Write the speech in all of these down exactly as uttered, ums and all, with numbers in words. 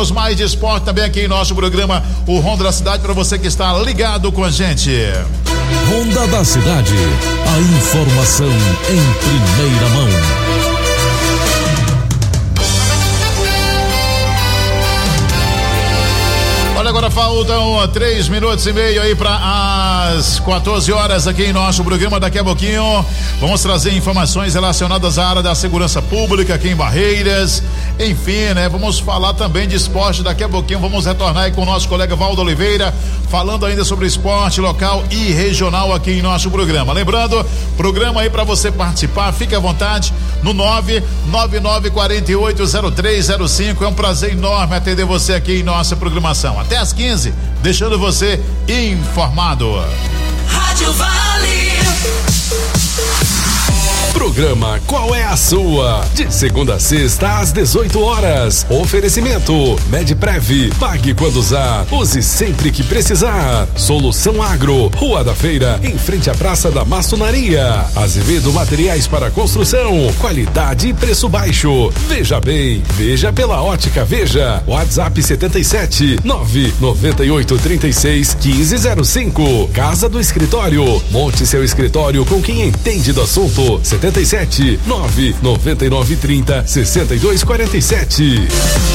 temos mais de esporte também aqui em nosso programa, o Ronda da Cidade, para você que está ligado com a gente. Ronda da Cidade, a informação em primeira mão. Olha, agora faltam três minutos e meio aí para as quatorze horas aqui em nosso programa. Daqui a pouquinho vamos trazer informações relacionadas à área da segurança pública aqui em Barreiras. Enfim, né? Vamos falar também de esporte. Daqui a pouquinho vamos retornar aí com o nosso colega Valdo Oliveira, falando ainda sobre esporte local e regional aqui em nosso programa. Lembrando, programa aí para você participar, fique à vontade no nove nove nove quatro oito zero três zero cinco. É um prazer enorme atender você aqui em nossa programação. Até às quinze, deixando você informado. Rádio Vale. Programa Qual é a Sua? De segunda a sexta às dezoito horas. Oferecimento Medprev. Pague quando usar. Use sempre que precisar. Solução Agro. Rua da Feira, em frente à Praça da Maçonaria. Azevedo Materiais para Construção. Qualidade e preço baixo. Veja bem. Veja pela Ótica Veja. WhatsApp setenta e sete nove nove oito três seis um cinco zero cinco. Casa do Escritório. Monte seu escritório com quem entende do assunto. setenta e sete nove nove nove trinta sessenta e dois quarenta e sete.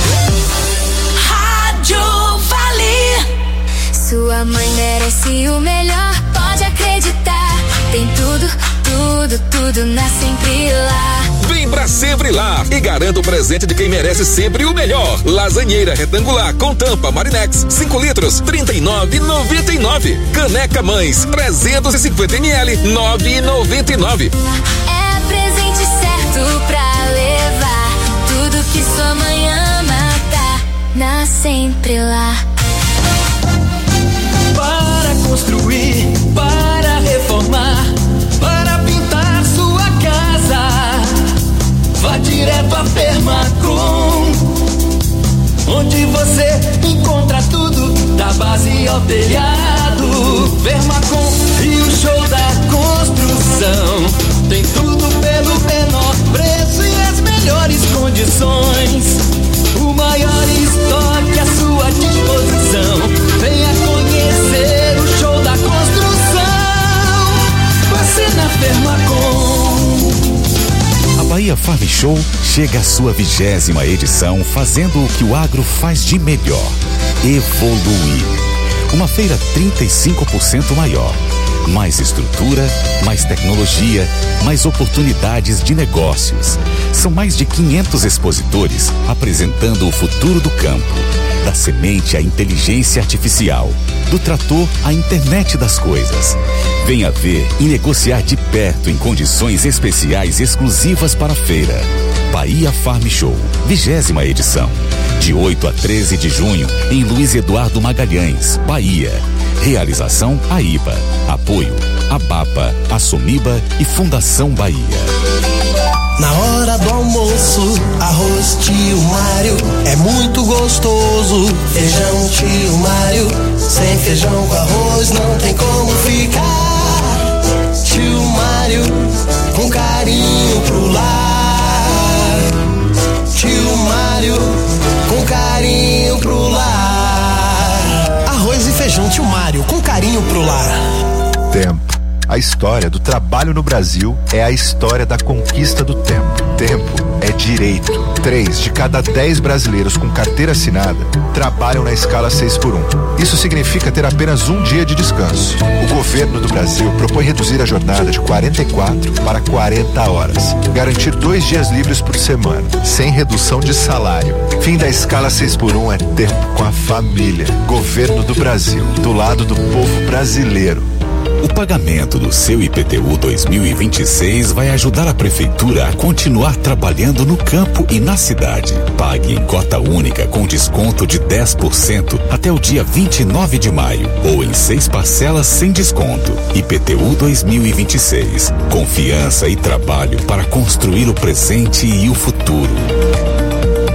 Rádio Vale. Sua mãe merece o melhor, pode acreditar. Tem tudo, tudo, tudo na Sempre Lá. Vem pra Sempre Lá e garanta o presente de quem merece sempre o melhor. Lasanheira retangular com tampa Marinex, cinco litros, trinta e nove e noventa e nove. Caneca Mães, trezentos e cinquenta mililitros, nove e noventa e nove. É presente certo pra levar. Tudo que sua mãe ama tá na Sempre Lá. Para construir, para reformar, para pintar sua casa, vá direto a Permacom, onde você encontra tudo, da base ao telhado. Permacom e o show da construção, tem tudo pelo menor preço e as melhores condições. O maior estoque à sua disposição. Venha conhecer o show da construção. Você na Permacom. A Bahia Farm Show chega à sua vigésima edição, fazendo o que o agro faz de melhor: evoluir. Uma feira trinta e cinco por cento maior. Mais estrutura, mais tecnologia, mais oportunidades de negócios. São mais de quinhentos expositores apresentando o futuro do campo. Da semente à inteligência artificial, do trator à internet das coisas. Venha ver e negociar de perto em condições especiais exclusivas para a feira. Bahia Farm Show, vigésima edição. De oito a treze de junho, em Luiz Eduardo Magalhães, Bahia. Realização AIBA. Apoio ABAPA, Assomiba e Fundação Bahia. Na hora do almoço, arroz tio Mário é muito gostoso. Feijão tio Mário, sem feijão com arroz não tem como ficar. Tio Mário, com carinho pro lar. Tio Mário, com carinho pro lar. Arroz e feijão tio Mário, com carinho pro lar. Tempo. A história do trabalho no Brasil é a história da conquista do tempo. Tempo é direito. Três de cada dez brasileiros com carteira assinada trabalham na escala seis por um. Isso significa ter apenas um dia de descanso. O governo do Brasil propõe reduzir a jornada de quarenta e quatro para quarenta horas. Garantir dois dias livres por semana, sem redução de salário. Fim da escala seis por um é tempo com a família. Governo do Brasil, do lado do povo brasileiro. O pagamento do seu I P T U dois mil e vinte e seis vai ajudar a prefeitura a continuar trabalhando no campo e na cidade. Pague em cota única com desconto de dez por cento até o dia vinte e nove de maio ou em seis parcelas sem desconto. I P T U dois mil e vinte e seis. Confiança e trabalho para construir o presente e o futuro.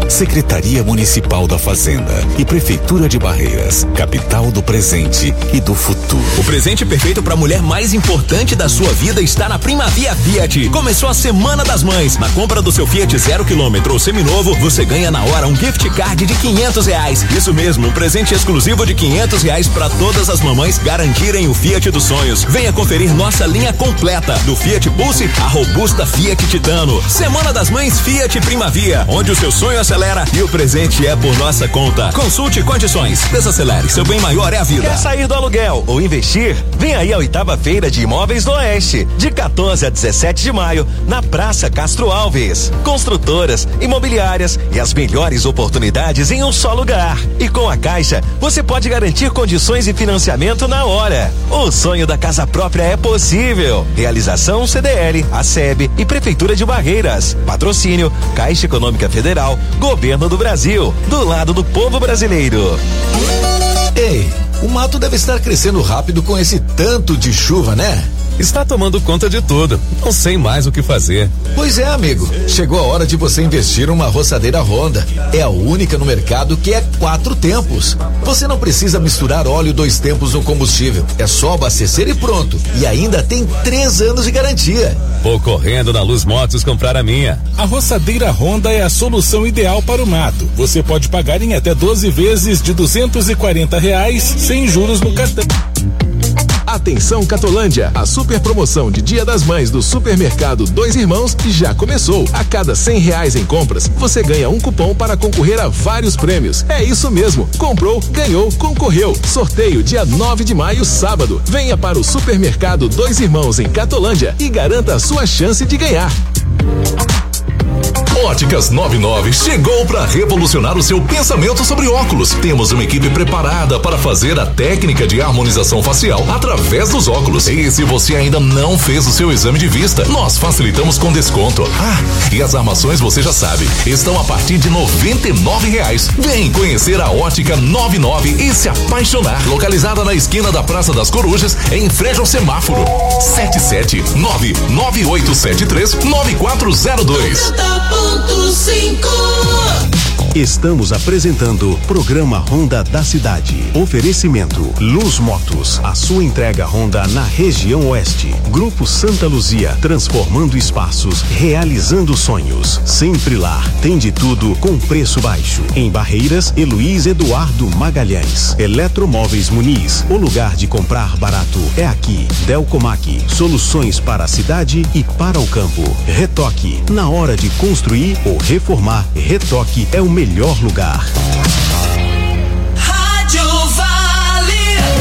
Secretaria Municipal da Fazenda e Prefeitura de Barreiras, capital do presente e do futuro. O presente perfeito para a mulher mais importante da sua vida está na Primavia Fiat. Começou a Semana das Mães. Na compra do seu Fiat zero quilômetro ou seminovo, você ganha na hora um gift card de quinhentos reais. Isso mesmo, um presente exclusivo de quinhentos reais para todas as mamães garantirem o Fiat dos sonhos. Venha conferir nossa linha completa, do Fiat Pulse à robusta Fiat Titano. Semana das Mães Fiat Primavia, onde o seu sonho acelera e o presente é por nossa conta. Consulte condições. Desacelere, seu bem maior é a vida. Quer sair do aluguel ou investir? Vem aí a oitava Feira de Imóveis do Oeste, de quatorze a dezessete de maio, na Praça Castro Alves. Construtoras, imobiliárias e as melhores oportunidades em um só lugar. E com a Caixa, você pode garantir condições e financiamento na hora. O sonho da casa própria é possível. Realização C D L, A S E B e Prefeitura de Barreiras. Patrocínio Caixa Econômica Federal, Governo do Brasil, do lado do povo brasileiro. Ei, o mato deve estar crescendo rápido com esse tanto de chuva, né? Está tomando conta de tudo. Não sei mais o que fazer. Pois é, amigo. Chegou a hora de você investir numa roçadeira Honda. É a única no mercado que é quatro tempos. Você não precisa misturar óleo dois tempos no combustível. É só abastecer e pronto. E ainda tem três anos de garantia. Vou correndo na Luz Motos comprar a minha. A roçadeira Honda é a solução ideal para o mato. Você pode pagar em até doze vezes de duzentos e quarenta reais sem juros no cartão. Atenção Catolândia, a super promoção de Dia das Mães do Supermercado Dois Irmãos já começou. A cada cem reais em compras, você ganha um cupom para concorrer a vários prêmios. É isso mesmo, comprou, ganhou, concorreu. Sorteio dia nove de maio, sábado. Venha para o Supermercado Dois Irmãos em Catolândia e garanta a sua chance de ganhar. Óticas noventa e nove chegou para revolucionar o seu pensamento sobre óculos. Temos uma equipe preparada para fazer a técnica de harmonização facial através dos óculos. E se você ainda não fez o seu exame de vista, nós facilitamos com desconto. Ah, e as armações você já sabe, estão a partir de noventa e nove reais. Vem conhecer a Ótica noventa e nove e se apaixonar. Localizada na esquina da Praça das Corujas, em frente ao semáforo. sete sete nove nove oito sete três nove quatro zero dois. Estamos apresentando Programa Honda da Cidade. Oferecimento Luz Motos, a sua entrega Honda na região oeste. Grupo Santa Luzia, transformando espaços, realizando sonhos. Sempre lá, tem de tudo com preço baixo. Em Barreiras, Heloís Eduardo Magalhães. Eletromóveis Muniz, o lugar de comprar barato é aqui. Delcomac, soluções para a cidade e para o campo. Retoque, na hora de construir ou reformar, Retoque é o melhor lugar. Rádio Vale.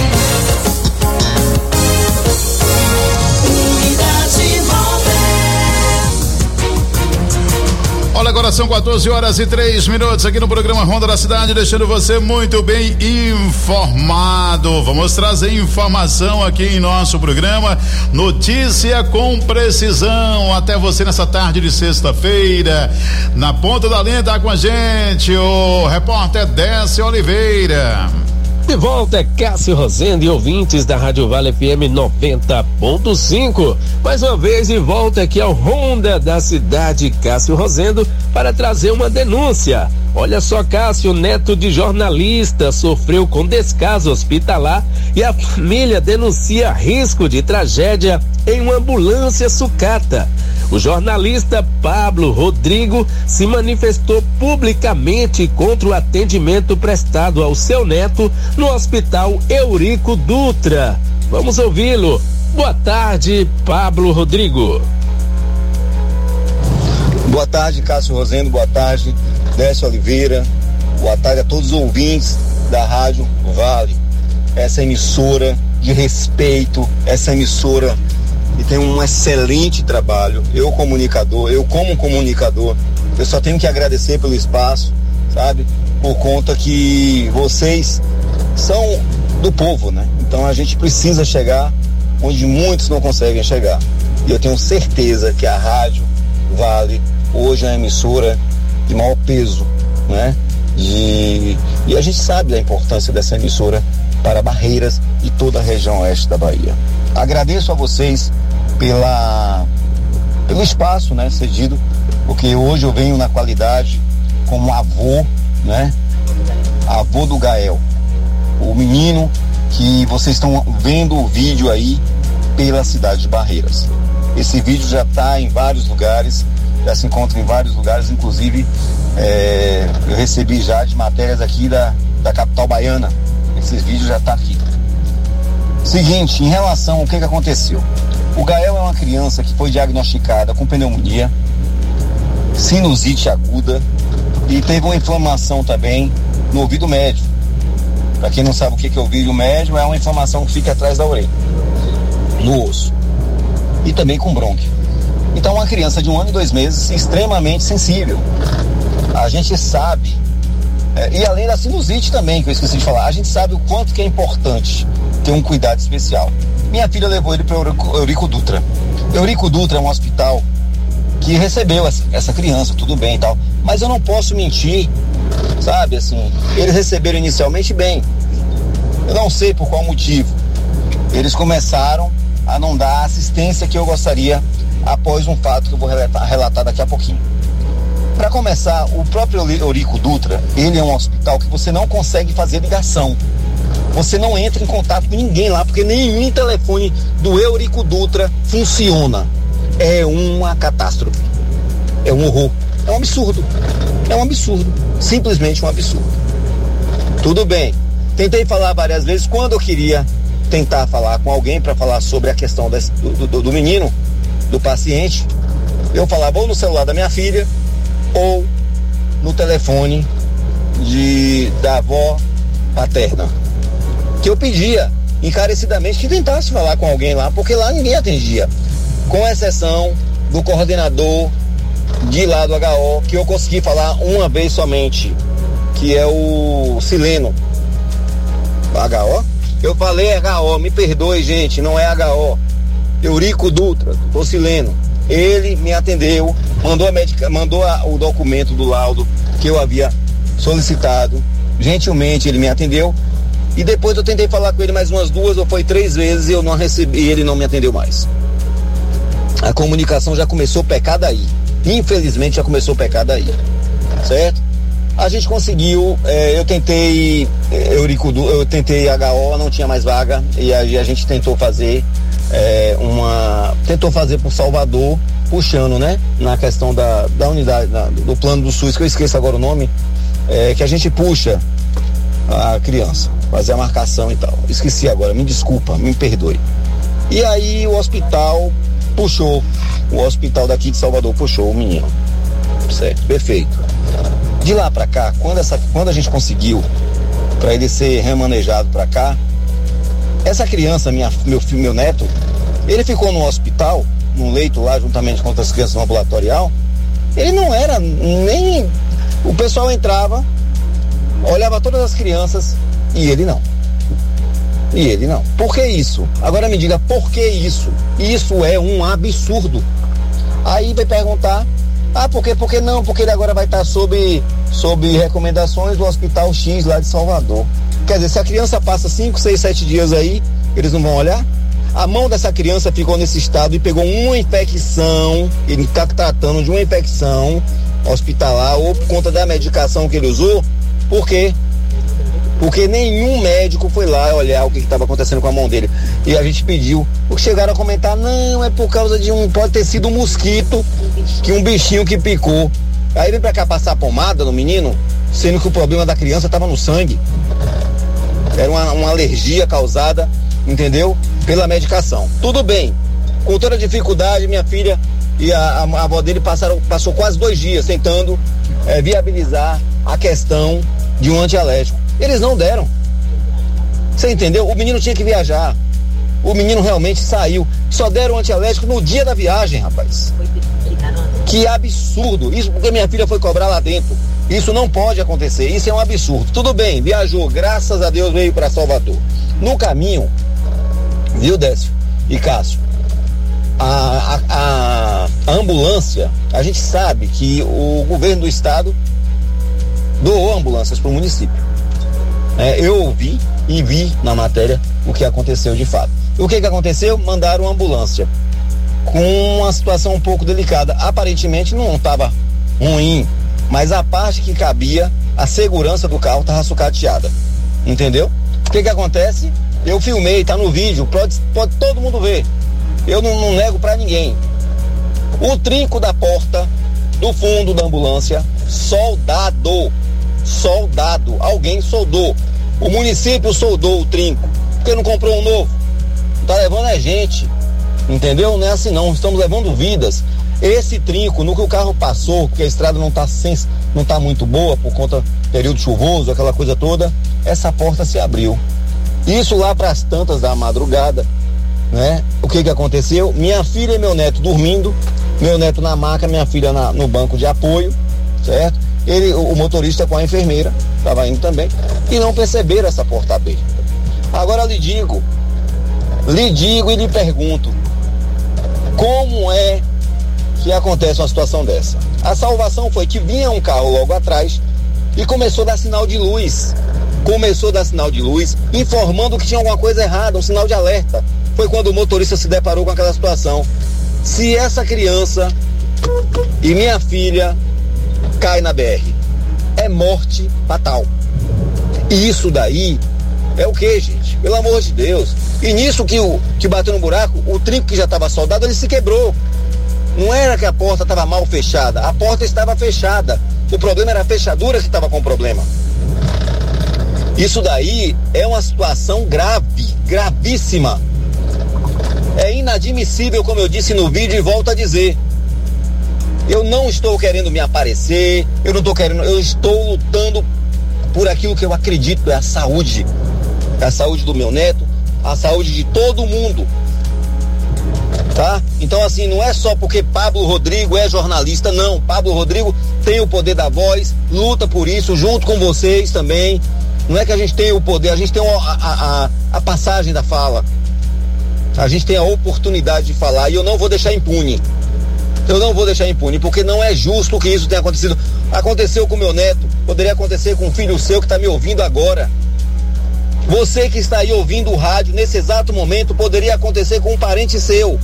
Unidade móvel. Olha, agora são quatorze horas e três minutos aqui no programa Honda da Cidade, deixando você muito bem informado. Vamos trazer informação aqui em nosso programa, notícia com precisão, até você nessa tarde de sexta-feira. Na ponta da linha tá com a gente o repórter Décio Oliveira. De volta é Cássio Rosendo e ouvintes da Rádio Vale F M noventa ponto cinco. Mais uma vez de volta aqui ao Honda da Cidade, Cássio Rosendo, para trazer uma denúncia. Olha só, Cássio, neto de jornalista, sofreu com descaso hospitalar e a família denuncia risco de tragédia em uma ambulância sucata. O jornalista Pablo Rodrigo se manifestou publicamente contra o atendimento prestado ao seu neto no Hospital Eurico Dutra. Vamos ouvi-lo. Boa tarde, Pablo Rodrigo. Boa tarde, Cássio Rosendo. Boa tarde, Décio Oliveira. Boa tarde a todos os ouvintes da Rádio Vale. Essa emissora de respeito, essa emissora que tem um excelente trabalho. Eu, comunicador, eu como comunicador, eu só tenho que agradecer pelo espaço, sabe? Por conta que vocês são do povo, né? Então a gente precisa chegar onde muitos não conseguem chegar. E eu tenho certeza que a Rádio Vale hoje é a emissora de maior peso, né? E, e a gente sabe da importância dessa emissora para Barreiras e toda a região oeste da Bahia. Agradeço a vocês pela, pelo espaço, né, cedido, porque hoje eu venho na qualidade como avô, né? Avô do Gael, o menino que vocês estão vendo o vídeo aí pela cidade de Barreiras. Esse vídeo já está em vários lugares, já se encontra em vários lugares, inclusive é, eu recebi já de matérias aqui da, da capital baiana. Esse vídeo já está aqui. Seguinte, em relação ao que, que aconteceu. O Gael é uma criança que foi diagnosticada com pneumonia, sinusite aguda e teve uma inflamação também no ouvido médio. Para quem não sabe o que, que é o ouvido médio, é uma inflamação que fica atrás da orelha, no osso. E também com brônquio. Então, uma criança de um ano e dois meses extremamente sensível. A gente sabe, é, e além da sinusite também, que eu esqueci de falar, a gente sabe o quanto que é importante ter um cuidado especial. Minha filha levou ele para o Eurico Dutra. Eurico Dutra é um hospital que recebeu essa, essa criança, tudo bem e tal. Mas eu não posso mentir, sabe, assim, eles receberam inicialmente bem. Eu não sei por qual motivo. Eles começaram a não dar a assistência que eu gostaria após um fato que eu vou relatar, relatar daqui a pouquinho. Para começar, o próprio Eurico Dutra, ele é um hospital que você não consegue fazer ligação. Você não entra em contato com ninguém lá, porque nenhum telefone do Eurico Dutra funciona. É uma catástrofe. É um horror. É um absurdo. É um absurdo. Simplesmente um absurdo. Tudo bem. Tentei falar várias vezes quando eu queria tentar falar com alguém para falar sobre a questão desse, do, do, do menino, do paciente. Eu falava ou no celular da minha filha ou no telefone de, da avó paterna, que eu pedia encarecidamente que tentasse falar com alguém lá, porque lá ninguém atendia, com exceção do coordenador de lá do H O, que eu consegui falar uma vez somente, que é o Sileno. H O? Eu falei H O, me perdoe, gente, não é H O. Eurico Dutra, o Sileno. Ele me atendeu, mandou, a medica, mandou a, o documento do laudo que eu havia solicitado. Gentilmente ele me atendeu. E depois eu tentei falar com ele mais umas duas ou foi três vezes e eu não recebi, e ele não me atendeu mais. A comunicação já começou a pecar daí. Infelizmente já começou a pecar daí. Certo? A gente conseguiu, é, eu tentei Eurico, eu tentei H O, não tinha mais vaga, e aí a gente tentou fazer é, uma. Tentou fazer por Salvador, puxando, né? Na questão da, da unidade, da, do plano do SUS, que eu esqueço agora o nome, é, que a gente puxa a criança, fazer a marcação e tal. Esqueci agora, me desculpa, me perdoe. E aí o hospital puxou, o hospital daqui de Salvador puxou o menino. Certo, perfeito. De lá pra cá, quando, essa, quando a gente conseguiu para ele ser remanejado pra cá, essa criança, minha, meu filho, meu neto, ele ficou no hospital, num leito lá, juntamente com outras crianças no ambulatorial. Ele não era nem... O pessoal entrava, olhava todas as crianças e ele não. E ele não. Por que isso? Agora me diga, por que isso? Isso é um absurdo. Aí vai perguntar, ah, por quê? Por que não? Porque ele agora vai estar sob, sob recomendações do Hospital X lá de Salvador. Quer dizer, se a criança passa cinco, seis, sete dias aí, eles não vão olhar? A mão dessa criança ficou nesse estado e pegou uma infecção, ele está tratando de uma infecção hospitalar ou por conta da medicação que ele usou. Por quê? Porque nenhum médico foi lá olhar o que estava acontecendo com a mão dele. E a gente pediu, chegaram a comentar, não, é por causa de um, pode ter sido um mosquito, que um bichinho que picou. Aí vem pra cá passar pomada no menino, sendo que o problema da criança estava no sangue. Era uma, uma alergia causada, entendeu? Pela medicação. Tudo bem, com toda a dificuldade, minha filha e a, a, a avó dele passaram, passou quase dois dias tentando é, viabilizar a questão de um antialérgico. Eles não deram. Você entendeu? O menino tinha que viajar. O menino realmente saiu. Só deram antialérgico no dia da viagem, rapaz. Que absurdo. Isso porque minha filha foi cobrar lá dentro. Isso não pode acontecer. Isso é um absurdo. Tudo bem, viajou. Graças a Deus veio para Salvador. No caminho, viu, Décio e Cássio? A, a, a ambulância, a gente sabe que o governo do estado doou ambulâncias para o município. É, eu ouvi e vi na matéria o que aconteceu de fato. O que que aconteceu? Mandaram uma ambulância com uma situação um pouco delicada. Aparentemente não estava ruim mas a parte que cabia, a segurança do carro estava sucateada, entendeu? O que que acontece? Eu filmei, tá no vídeo, pode, pode todo mundo ver. Eu não, não nego pra ninguém. O trinco da porta do fundo da ambulância, soldado, soldado, alguém soldou. O município soldou o trinco, porque não comprou um novo. Tá levando é gente, entendeu? Não é assim não, estamos levando vidas. Esse trinco, no que o carro passou, porque a estrada não tá, sem, não tá muito boa por conta do período chuvoso, aquela coisa toda, essa porta se abriu. Isso lá para as tantas da madrugada, né? O que que aconteceu? Minha filha e meu neto dormindo, meu neto na maca, minha filha na, no banco de apoio, certo? Ele, o motorista com a enfermeira, estava indo também, e não perceberam essa porta abrir. Agora lhe digo, lhe digo e lhe pergunto, como é que acontece uma situação dessa? A salvação foi que vinha um carro logo atrás e começou a dar sinal de luz. Começou a dar sinal de luz, informando que tinha alguma coisa errada, um sinal de alerta. Foi quando o motorista se deparou com aquela situação. Se essa criança e minha filha cai na B R, é morte fatal. E isso daí é o que, gente? Pelo amor de Deus. E nisso que, o, que bateu no buraco, o trinco que já estava soldado, ele se quebrou. Não era que a porta estava mal fechada, a porta estava fechada. O problema era a fechadura que estava com problema. Isso daí é uma situação grave, gravíssima. É inadmissível, como eu disse no vídeo, e volto a dizer. Eu não estou querendo me aparecer, eu não estou querendo, eu estou lutando por aquilo que eu acredito, é a saúde. É a saúde do meu neto, a saúde de todo mundo. Tá? Então assim, não é só porque Pablo Rodrigo é jornalista, não. Pablo Rodrigo tem o poder da voz, luta por isso, junto com vocês também. Não é que a gente tem o poder, a gente tem a, a, a, a passagem da fala. A gente tem a oportunidade de falar e eu não vou deixar impune. Eu não vou deixar impune, porque não é justo que isso tenha acontecido. Aconteceu com meu neto, poderia acontecer com um filho seu que está me ouvindo agora. Você que está aí ouvindo o rádio, nesse exato momento, poderia acontecer com um parente seu.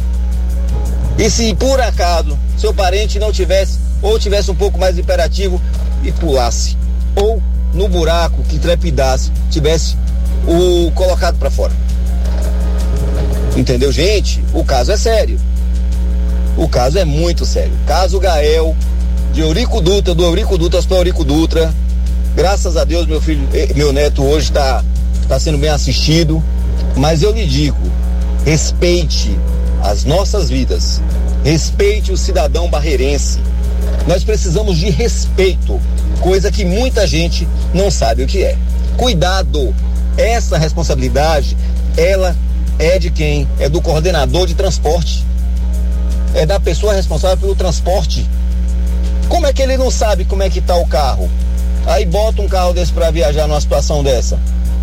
E se por acaso seu parente não tivesse, ou tivesse um pouco mais imperativo e pulasse, ou no buraco que trepidasse, tivesse o colocado para fora. Entendeu, gente? O caso é sério. O caso é muito sério. Caso Gael, de Eurico Dutra, do Eurico Dutra para Eurico Dutra. Graças a Deus, meu filho, meu neto hoje está tá sendo bem assistido. Mas eu lhe digo, respeite as nossas vidas. Respeite o cidadão barreirense. Nós precisamos de respeito, coisa que muita gente não sabe o que é. Cuidado, essa responsabilidade, ela é de quem? É do coordenador de transporte. É da pessoa responsável pelo transporte. Como é que ele não sabe como é que tá o carro? Aí bota um carro desse para viajar numa situação dessa.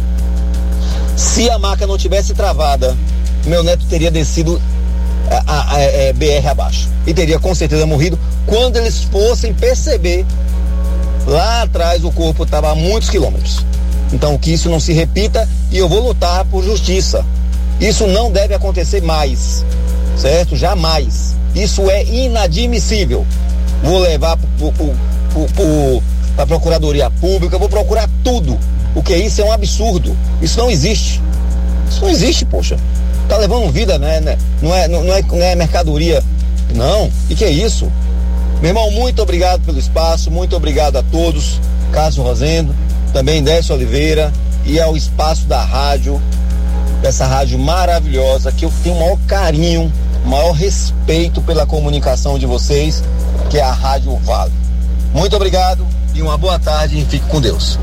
Se a maca não tivesse travada, meu neto teria descido a, a, a, a B R abaixo. E teria com certeza morrido quando eles fossem perceber lá atrás o corpo estava a muitos quilômetros. Então que isso não se repita e eu vou lutar por justiça. Isso não deve acontecer mais, certo? Jamais. Isso é inadmissível. Vou levar para a Procuradoria Pública, vou procurar tudo, porque isso é um absurdo. Isso não existe. Isso não existe, poxa. Tá levando vida, né? Não é, não é, não é mercadoria, não. E que é isso? Meu irmão, muito obrigado pelo espaço, muito obrigado a todos. Cássio Rosendo, também Décio Oliveira e ao espaço da rádio, dessa rádio maravilhosa, que eu tenho o maior carinho, o maior respeito pela comunicação de vocês, que é a Rádio Vale. Muito obrigado e uma boa tarde e fique com Deus.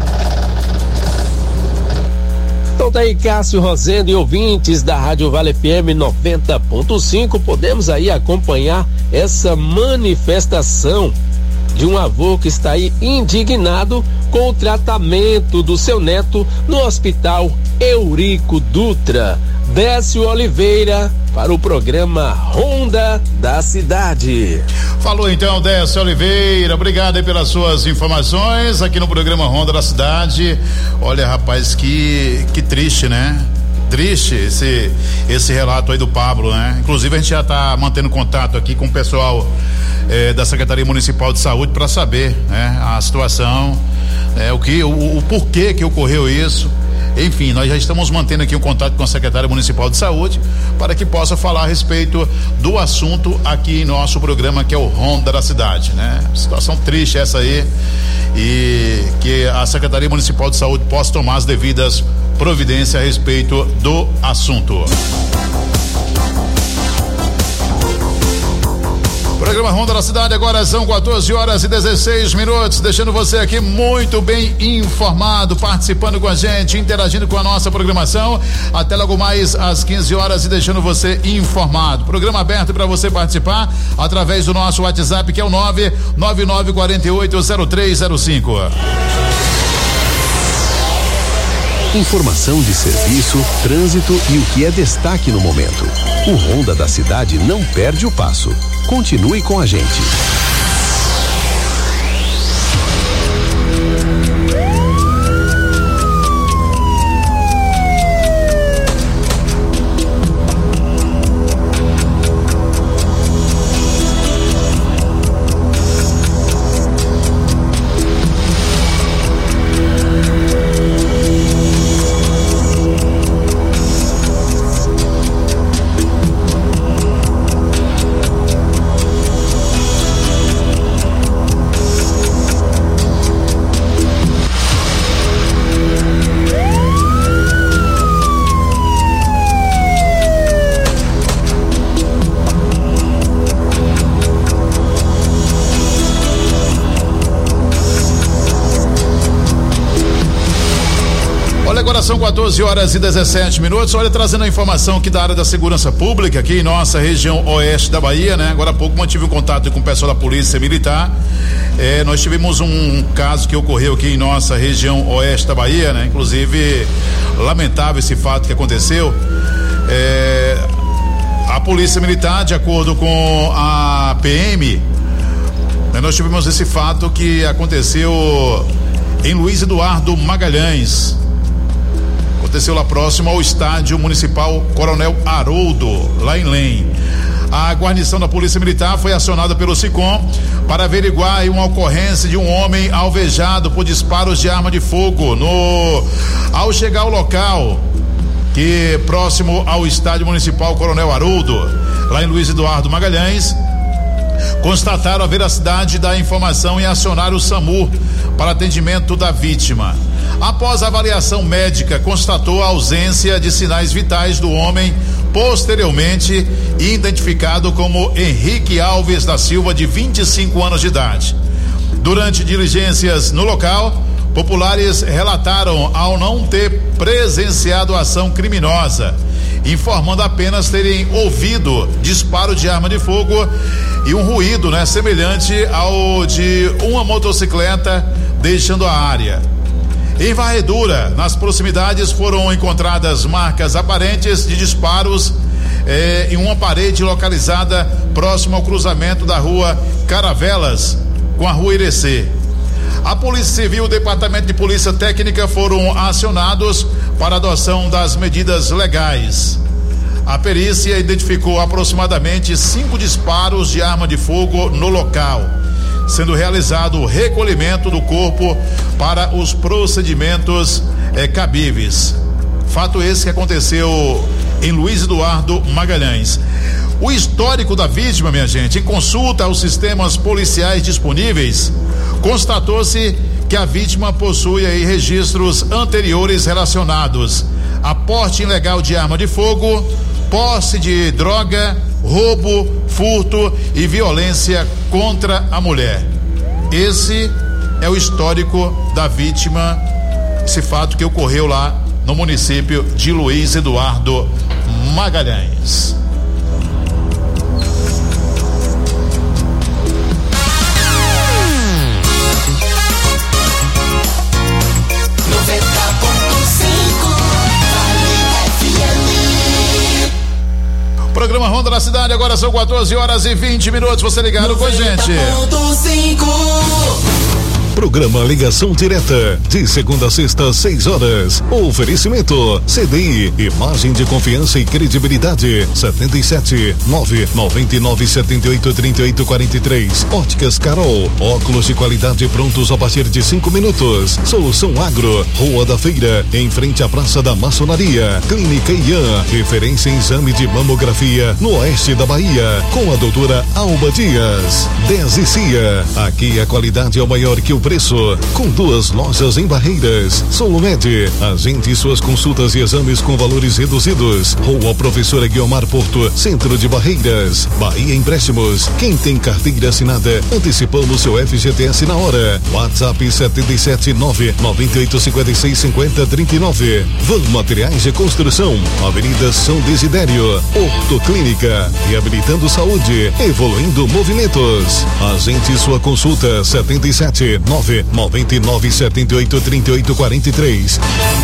Então tá aí Cássio Rosendo e ouvintes da Rádio Vale F M noventa ponto cinco, podemos aí acompanhar essa manifestação de um avô que está aí indignado com o tratamento do seu neto no Hospital Eurico Dutra. Décio Oliveira para o programa Ronda da Cidade. Falou então Décio Oliveira, obrigado aí pelas suas informações aqui no programa Ronda da Cidade. Olha, rapaz, que que triste, né? triste esse, esse relato aí do Pablo, né? Inclusive a gente já está mantendo contato aqui com o pessoal eh, da Secretaria Municipal de Saúde para saber, né, a situação, eh, o que, o, o porquê que ocorreu isso. Enfim, nós já estamos mantendo aqui um contato com a Secretaria Municipal de Saúde para que possa falar a respeito do assunto aqui em nosso programa, que é o Ronda da Cidade, né? Situação triste essa aí, e que a Secretaria Municipal de Saúde possa tomar as devidas providências a respeito do assunto. Programa Ronda da Cidade, agora são quatorze horas e dezesseis minutos, deixando você aqui muito bem informado, participando com a gente, interagindo com a nossa programação, até logo mais às quinze horas e deixando você informado. Programa aberto para você participar através do nosso WhatsApp, que é o nove nove nove quatro oito zero três zero cinco. Informação de serviço, trânsito e o que é destaque no momento. O Ronda da Cidade não perde o passo. Continue com a gente. São quatorze horas e dezessete minutos. Olha, trazendo a informação aqui da área da segurança pública, aqui em nossa região oeste da Bahia, né? Agora há pouco mantive um contato com o pessoal da Polícia Militar. É, nós tivemos um caso que ocorreu aqui em nossa região oeste da Bahia, né? Inclusive, lamentável esse fato que aconteceu. É, a Polícia Militar, de acordo com a P M, né, nós tivemos esse fato que aconteceu em Luiz Eduardo Magalhães. Aconteceu lá próximo ao estádio municipal Coronel Haroldo, lá em Lem. A guarnição da Polícia Militar foi acionada pelo SICOM para averiguar uma ocorrência de um homem alvejado por disparos de arma de fogo. No, ao chegar ao local, que próximo ao estádio municipal Coronel Haroldo, lá em Luiz Eduardo Magalhães, constataram a veracidade da informação e acionaram o SAMU para atendimento da vítima. Após a avaliação médica, constatou a ausência de sinais vitais do homem, posteriormente identificado como Henrique Alves da Silva, de vinte e cinco anos de idade. Durante diligências no local, populares relataram ao não ter presenciado a ação criminosa, informando apenas terem ouvido disparo de arma de fogo e um ruído, né, semelhante ao de uma motocicleta deixando a área. Em varredura, nas proximidades, foram encontradas marcas aparentes de disparos eh, em uma parede localizada próximo ao cruzamento da rua Caravelas com a rua Irecê. A Polícia Civil e o Departamento de Polícia Técnica foram acionados para a adoção das medidas legais. A perícia identificou aproximadamente cinco disparos de arma de fogo no local, sendo realizado o recolhimento do corpo para os procedimentos eh, cabíveis. Fato esse que aconteceu em Luiz Eduardo Magalhães. O histórico da vítima, minha gente, em consulta aos sistemas policiais disponíveis, constatou-se que a vítima possui aí registros anteriores relacionados a porte ilegal de arma de fogo, posse de droga, roubo, furto e violência contra a mulher. Esse é o histórico da vítima, esse fato que ocorreu lá no município de Luiz Eduardo Magalhães. Programa Ronda da Cidade, agora são quatorze horas e vinte minutos. Você ligado com a gente. Programa Ligação Direta, de segunda a sexta, seis horas. Oferecimento C D I, imagem de confiança e credibilidade. setenta e sete, nove nove nove sete oito três oito quatro três. Óticas Carol, óculos de qualidade prontos a partir de cinco minutos. Solução Agro, Rua da Feira, em frente à Praça da Maçonaria. Clínica Ian, referência em exame de mamografia no oeste da Bahia, com a doutora Alba Dias. dez e Cia, aqui a qualidade é o maior que o preço, com duas lojas em Barreiras. Solumed, agende suas consultas e exames com valores reduzidos. Rua Professora Guiomar Porto, centro de Barreiras. Bahia Empréstimos, quem tem carteira assinada, antecipamos seu F G T S na hora. WhatsApp sete sete nove nove oito cinco seis cinco zero três nove. Van Materiais de Construção, Avenida São Desidério. Ortoclínica, reabilitando saúde, evoluindo movimentos. Agende sua consulta sete sete nove nove nove sete oito três oito quatro três.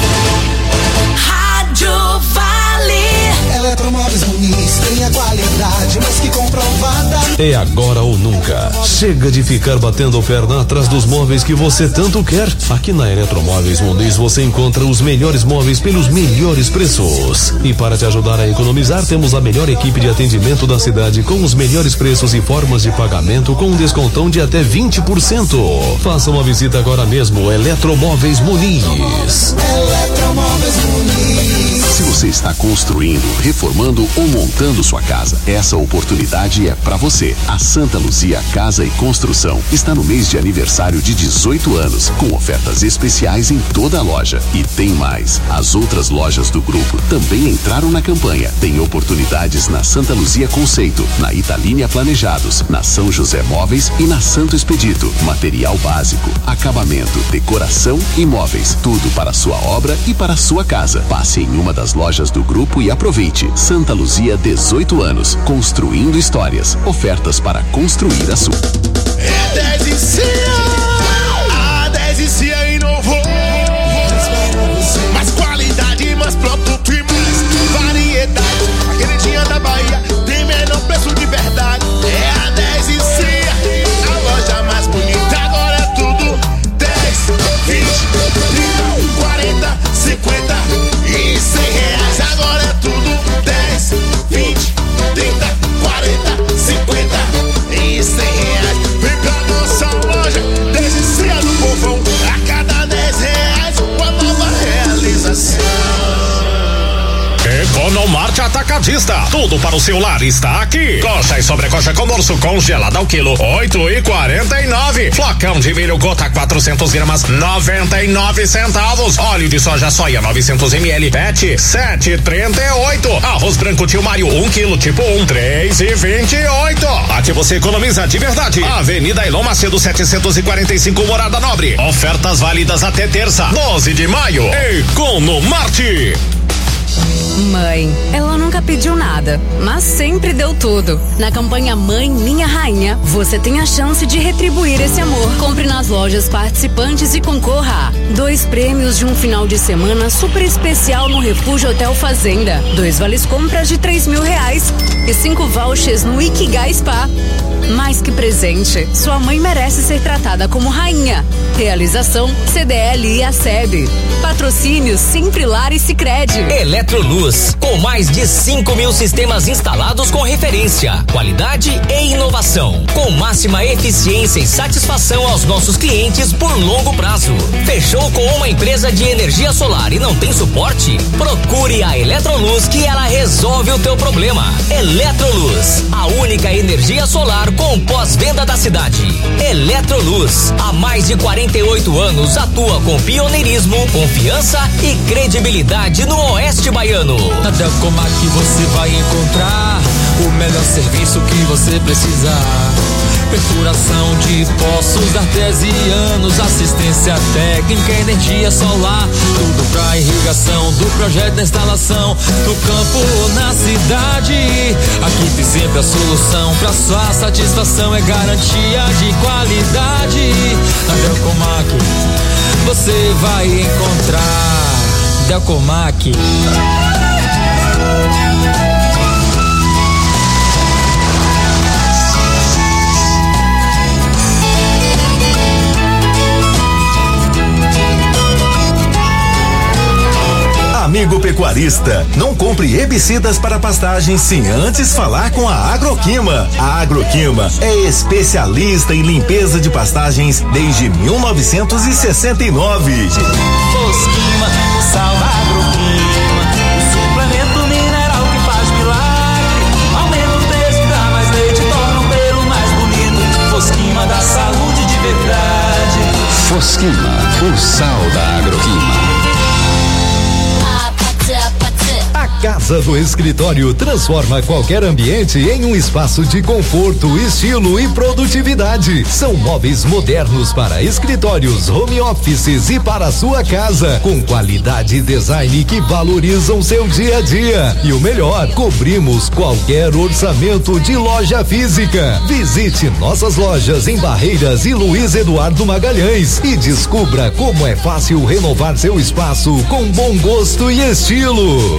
Rádio Vale. Eletromóveis Muniz tem a qualidade mais que comprovada. É agora ou nunca. Chega de ficar batendo perna atrás dos móveis que você tanto quer. Aqui na Eletromóveis Muniz você encontra os melhores móveis pelos melhores preços. E para te ajudar a economizar, temos a melhor equipe de atendimento da cidade com os melhores preços e formas de pagamento com um descontão de até vinte por cento. Faça uma visita agora mesmo. Eletromóveis Muniz. Eletromóveis Muniz. Se você está construindo, reformando ou montando sua casa, essa oportunidade é para você. A Santa Luzia Casa e Construção está no mês de aniversário de dezoito anos, com ofertas especiais em toda a loja. E tem mais, as outras lojas do grupo também entraram na campanha. Tem oportunidades na Santa Luzia Conceito, na Italínia Planejados, na São José Móveis e na Santo Expedito. Material básico, acabamento, decoração e móveis, tudo para sua obra e para sua casa. Passe em uma das lojas do grupo e aproveite. Santa Luzia, dezoito anos, construindo histórias. Ofertas para construir a sua. É dez e Cia, a dez e Cia inovou. Mais qualidade, mais produto e mais variedade. A queridinha da Bahia tem menor preço de verdade. É a dez e Cia, a loja mais bonita. Agora é tudo dez, vinte, trinta, quarenta, cinquenta e cem reais. Agora é tudo dez, vinte, trinta, quarenta, cinquenta e cem reais. Vem pra nossa loja, dez e Cia do povão. A cada dez reais, uma nova realização. Economarte Atacadista, tudo para o seu lar está aqui. Coxa e sobrecoxa com dorso congelada ao quilo, oito e quarenta e nove. Flocão de milho gota quatrocentos gramas, noventa e nove centavos. Óleo de soja soia novecentos mililitros, pet sete e trinta e oito. Arroz branco Tio Mário um quilo tipo um, três e vinte e oito. Aqui você economiza de verdade. Avenida Elon Macedo setecentos e quarenta e cinco, Morada Nobre. Ofertas válidas até terça, doze de maio. Economarte. Mãe, ela nunca pediu nada, mas sempre deu tudo. Na campanha Mãe Minha Rainha, você tem a chance de retribuir esse amor. Compre nas lojas participantes e concorra a dois prêmios de um final de semana super especial no Refúgio Hotel Fazenda, dois vales compras de três mil reais e cinco vouchers no Ikigai Spa. Mais que presente, sua mãe merece ser tratada como rainha. Realização C D L e A S E B. Patrocínio Sempre Lar e Sicredi. Eletroluz, com mais de cinco mil sistemas instalados com referência, qualidade e inovação, com máxima eficiência e satisfação aos nossos clientes por longo prazo. Fechou com uma empresa de energia solar e não tem suporte? Procure a Eletroluz que ela resolve o teu problema. Eletroluz, a única energia solar com pós-venda da cidade. Eletroluz, há mais de quarenta e oito anos atua com pioneirismo, confiança e credibilidade no Oeste Baiano. Na Delcomac você vai encontrar o melhor serviço que você precisar. Perfuração de poços artesianos, assistência técnica, energia solar, tudo pra irrigação, do projeto da instalação, no campo ou na cidade. Aqui tem sempre a solução, pra sua satisfação é garantia de qualidade. Na Delcomac você vai encontrar Delcomac. Amigo pecuarista, não compre herbicidas para pastagens sem antes falar com a Agroquima. A Agroquima é especialista em limpeza de pastagens desde mil novecentos e sessenta e nove. Fosquima, o sal da Agroquima, o suplemento mineral que faz milagre. Aumenta o preço, dá mais leite, torna o pelo mais bonito. Fosquima da saúde de verdade. Fosquima, o sal da Agroquima. A Casa do Escritório transforma qualquer ambiente em um espaço de conforto, estilo e produtividade. São móveis modernos para escritórios, home offices e para a sua casa, com qualidade e design que valorizam seu dia a dia. E o melhor, cobrimos qualquer orçamento de loja física. Visite nossas lojas em Barreiras e Luiz Eduardo Magalhães e descubra como é fácil renovar seu espaço com bom gosto e estilo.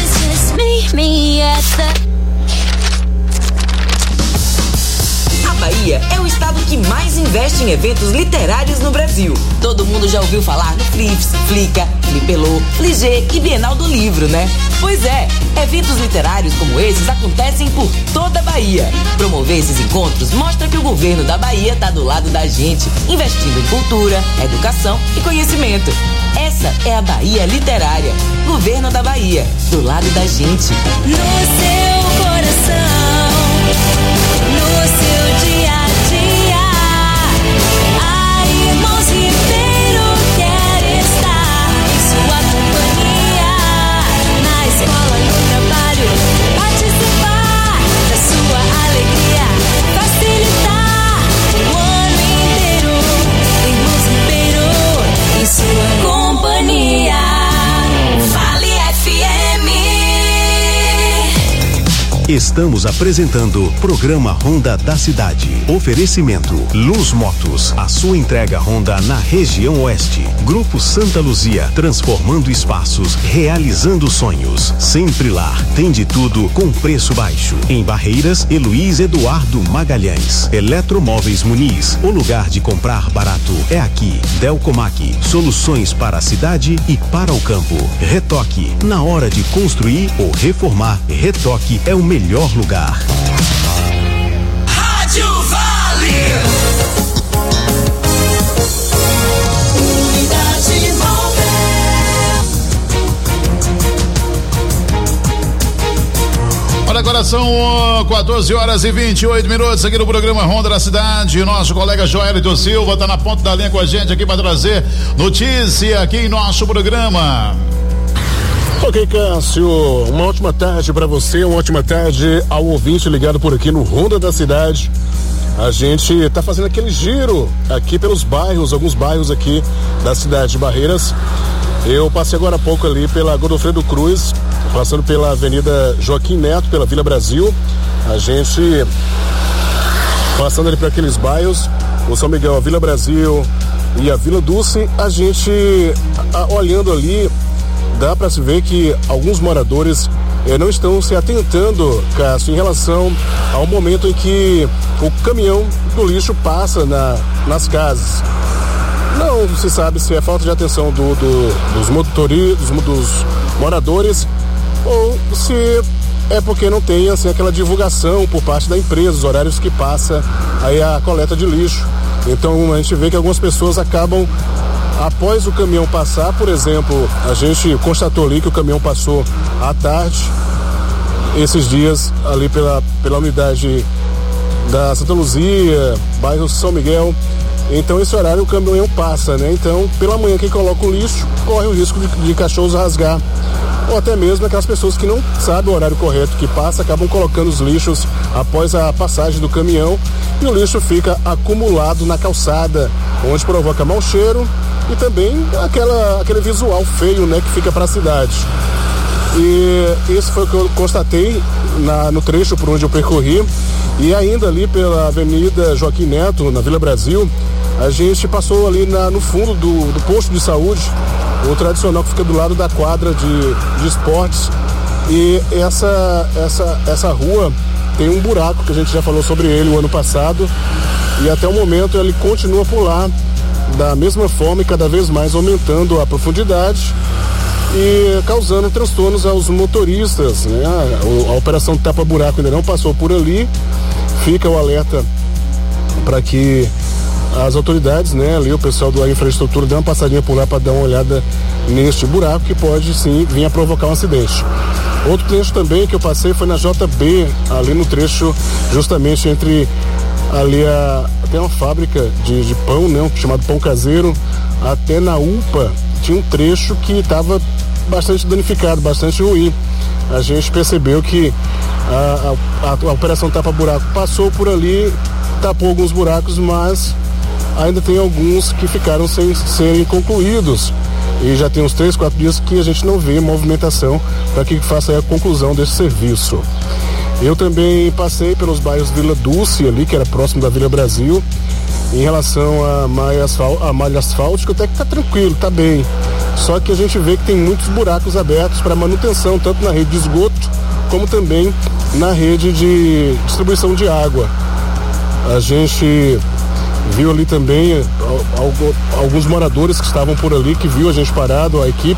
A Bahia é o estado que mais investe em eventos literários no Brasil. Todo mundo já ouviu falar no Flips, Flica, Flipelô, Fligê e Bienal do Livro, né? Pois é, eventos literários como esses acontecem por toda a Bahia. Promover esses encontros mostra que o governo da Bahia está do lado da gente, investindo em cultura, educação e conhecimento. Essa é a Bahia Literária. Governo da Bahia, do lado da gente. No seu coração, no seu dia a dia, a Irmãos Ribeiro quer estar em sua companhia. Na escola, no trabalho, participar da sua alegria, facilitar o ano inteiro. Irmãos Ribeiro em sua companhia. Vale F M. Estamos apresentando o programa Honda da Cidade. Oferecimento Luz Motos, a sua entrega Honda na região oeste. Grupo Santa Luzia, transformando espaços, realizando sonhos. Sempre lá, tem de tudo com preço baixo. Em Barreiras e Luiz Eduardo Magalhães. Eletromóveis Muniz, o lugar de comprar barato é aqui. Delcomac, soluções para a cidade e para o campo. Retoque, na hora de construir ou reformar, Retoque é o melhor lugar. Rádio Vale. Unidade móvel. Olha, agora são uh, quatorze horas e vinte e oito minutos aqui no programa Ronda da Cidade. O nosso colega Joelito Silva está na ponta da linha com a gente aqui para trazer notícia aqui em nosso programa. Ok, Cássio, uma ótima tarde para você, uma ótima tarde ao ouvinte ligado por aqui no Ronda da Cidade. A gente está fazendo aquele giro aqui pelos bairros, alguns bairros aqui da cidade de Barreiras. Eu passei agora há pouco ali pela Godofredo Cruz, passando pela Avenida Joaquim Neto, pela Vila Brasil. A gente passando ali por aqueles bairros, o São Miguel, a Vila Brasil e a Vila Dulce, a gente a, olhando ali, dá para se ver que alguns moradores eh, não estão se atentando, Cássio, em relação ao momento em que o caminhão do lixo passa na, nas casas. Não se sabe se é falta de atenção do, do, dos motoristas, dos, dos moradores, ou se é porque não tem assim, aquela divulgação por parte da empresa, os horários que passa aí a coleta de lixo. Então a gente vê que algumas pessoas acabam, após o caminhão passar, por exemplo, a gente constatou ali que o caminhão passou à tarde, esses dias ali pela, pela unidade da Santa Luzia, bairro São Miguel. Então esse horário o caminhão passa, né? Então pela manhã quem coloca o lixo corre o risco de, de cachorros rasgar, ou até mesmo aquelas pessoas que não sabem o horário correto que passa, acabam colocando os lixos após a passagem do caminhão e o lixo fica acumulado na calçada, onde provoca mau cheiro e também aquela, aquele visual feio, né, que fica para a cidade. E isso foi o que eu constatei na, no trecho por onde eu percorri. E ainda ali pela Avenida Joaquim Neto, na Vila Brasil, a gente passou ali na, no fundo do, do posto de saúde, o tradicional que fica do lado da quadra de, de esportes. E essa, essa, essa rua tem um buraco, que a gente já falou sobre ele o ano passado, e até o momento ele continua por lá, da mesma forma e cada vez mais aumentando a profundidade. e causando transtornos aos motoristas, né? A, a operação tapa-buraco ainda não passou por ali, fica o alerta para que as autoridades, né, ali o pessoal da infraestrutura dê uma passadinha por lá para dar uma olhada neste buraco que pode sim vir a provocar um acidente. Outro trecho também que eu passei foi na J B, ali no trecho justamente entre ali a, tem uma fábrica de, de pão, né, chamado Pão Caseiro, até na U P A, tinha um trecho que estava bastante danificado, bastante ruim. A gente percebeu que a, a, a operação tapa-buraco passou por ali, tapou alguns buracos, mas ainda tem alguns que ficaram sem serem concluídos. E já tem uns três, quatro dias que a gente não vê movimentação para que faça a conclusão desse serviço. Eu também passei pelos bairros Vila Dulce ali, que era próximo da Vila Brasil, em relação a malha, asfal- a malha asfáltica, até que tá tranquilo, tá bem. Só que a gente vê que tem muitos buracos abertos para manutenção, tanto na rede de esgoto, como também na rede de distribuição de água. A gente viu ali também alguns moradores que estavam por ali, que viu a gente parado, a equipe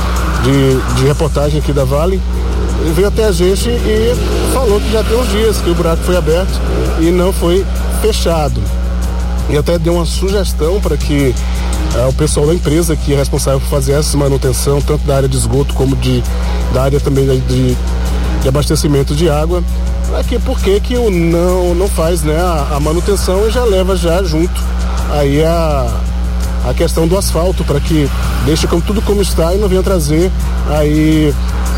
de, de reportagem aqui da Vale, veio até a gente e falou que já tem uns dias que o buraco foi aberto e não foi fechado. E até deu uma sugestão para que uh, o pessoal da empresa que é responsável por fazer essa manutenção, tanto da área de esgoto como de, da área também de, de abastecimento de água, aqui por que que o não, não faz, né, a, a manutenção e já leva já junto aí a, a questão do asfalto, para que deixe como, tudo como está e não venha trazer aí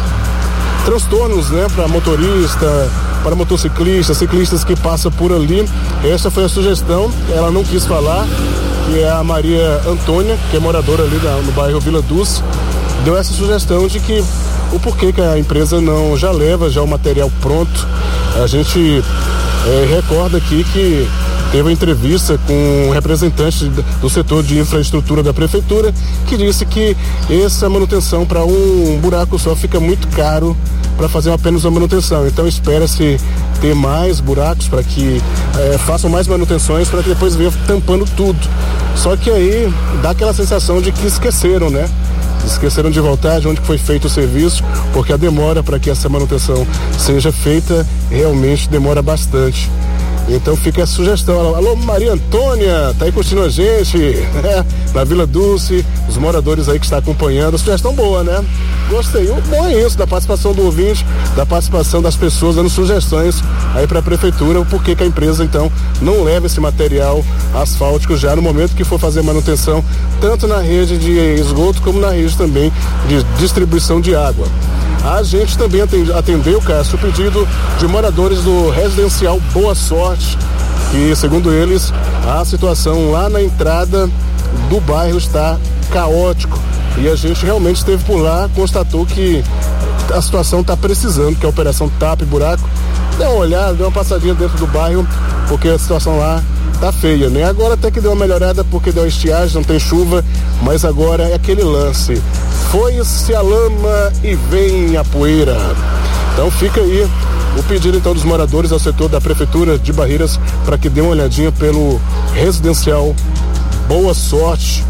transtornos, né, para motorista, para motociclistas, ciclistas que passam por ali. Essa foi a sugestão, ela não quis falar, que é a Maria Antônia, que é moradora ali da, no bairro Vila Dulce, deu essa sugestão de que o porquê que a empresa não já leva já o material pronto. A gente é, recorda aqui que teve uma entrevista com um representante do setor de infraestrutura da prefeitura que disse que essa manutenção para um buraco só fica muito caro para fazer apenas uma manutenção. Então espera-se ter mais buracos para que é, façam mais manutenções para que depois venha tampando tudo. Só que aí dá aquela sensação de que esqueceram, né? Esqueceram de voltar de onde foi feito o serviço, porque a demora para que essa manutenção seja feita realmente demora bastante. Então fica a sugestão. Alô, Maria Antônia, tá aí curtindo a gente, né? Na Vila Dulce, os moradores aí que estão acompanhando. Sugestão boa, né? Gostei. O bom é isso, da participação do ouvinte, da participação das pessoas dando sugestões aí para a prefeitura, o porquê que a empresa então não leva esse material asfáltico já no momento que for fazer manutenção, tanto na rede de esgoto como na rede também de distribuição de água. A gente também atendeu, Cássio, o pedido de moradores do residencial Boa Sorte, que segundo eles a situação lá na entrada do bairro está caótico, e a gente realmente esteve por lá, constatou que a situação está precisando, que a operação tapa e buraco, deu uma olhada, deu uma passadinha dentro do bairro, porque a situação lá tá feia, né? Agora até que deu uma melhorada porque deu estiagem, não tem chuva, mas agora é aquele lance. Foi-se a lama e vem a poeira. Então fica aí o pedido então dos moradores ao setor da prefeitura de Barreiras para que dê uma olhadinha pelo residencial Boa Sorte.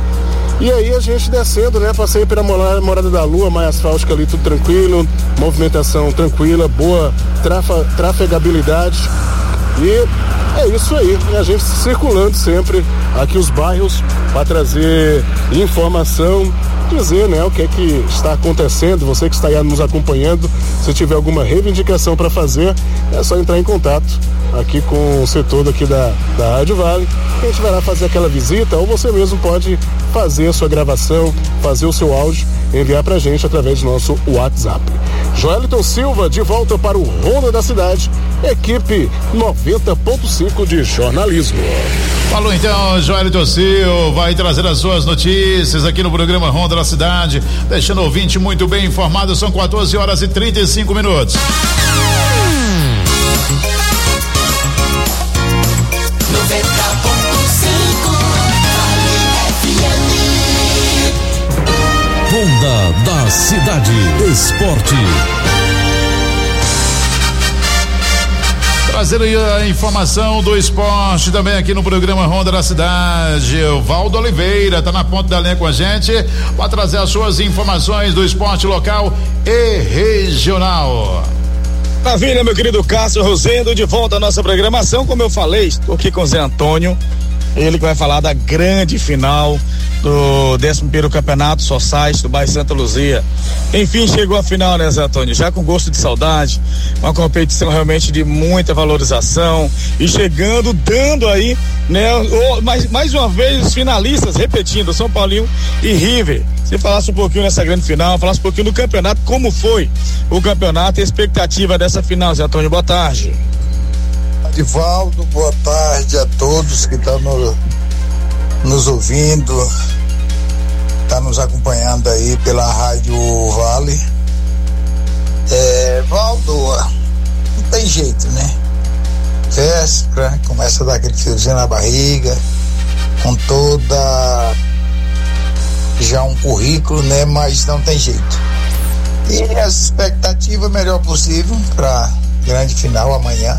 E aí a gente descendo, né? Passei pela Morada da Lua, mais asfáltica ali, tudo tranquilo, movimentação tranquila, boa trafa, trafegabilidade. E é isso aí, a gente circulando sempre aqui os bairros para trazer informação, dizer, né, o que é que está acontecendo. Você que está aí nos acompanhando, se tiver alguma reivindicação para fazer, é só entrar em contato aqui com o setor daqui da, da Rádio Vale, a gente vai lá fazer aquela visita, ou você mesmo pode fazer a sua gravação, fazer o seu áudio, enviar pra gente através do nosso WhatsApp. Joelito Silva de volta para o Ronda da Cidade, equipe noventa ponto cinco de jornalismo. Falou então, Joelito Silva vai trazer as suas notícias aqui no programa Ronda da Cidade, deixando o ouvinte muito bem informado. São quatorze horas e trinta e cinco minutos. Ronda da Cidade Esporte. Trazendo a informação do esporte também aqui no programa Ronda da Cidade. O Valdo Oliveira tá na ponta da linha com a gente para trazer as suas informações do esporte local e regional. Maravilha, meu querido Cássio Rosendo, de volta à nossa programação. Como eu falei, estou aqui com o Zé Antônio, ele que vai falar da grande final do décimo primeiro Campeonato Society do bairro Santa Luzia. Enfim, chegou a final, né, Zé Antônio? Já com gosto de saudade, uma competição realmente de muita valorização e chegando, dando aí, né, mais, mais uma vez os finalistas, repetindo, São Paulinho e River. Você falasse um pouquinho nessa grande final, falasse um pouquinho do campeonato, como foi o campeonato e a expectativa dessa final, Zé Antônio, boa tarde. Divaldo, boa tarde a todos que estão no, nos ouvindo, tá nos acompanhando aí pela Rádio Vale. É, Valdo, não tem jeito, né? Véspera, começa a dar aquele friozinho na barriga, com toda já um currículo, né? Mas não tem jeito. E as expectativas melhor possível para grande final amanhã.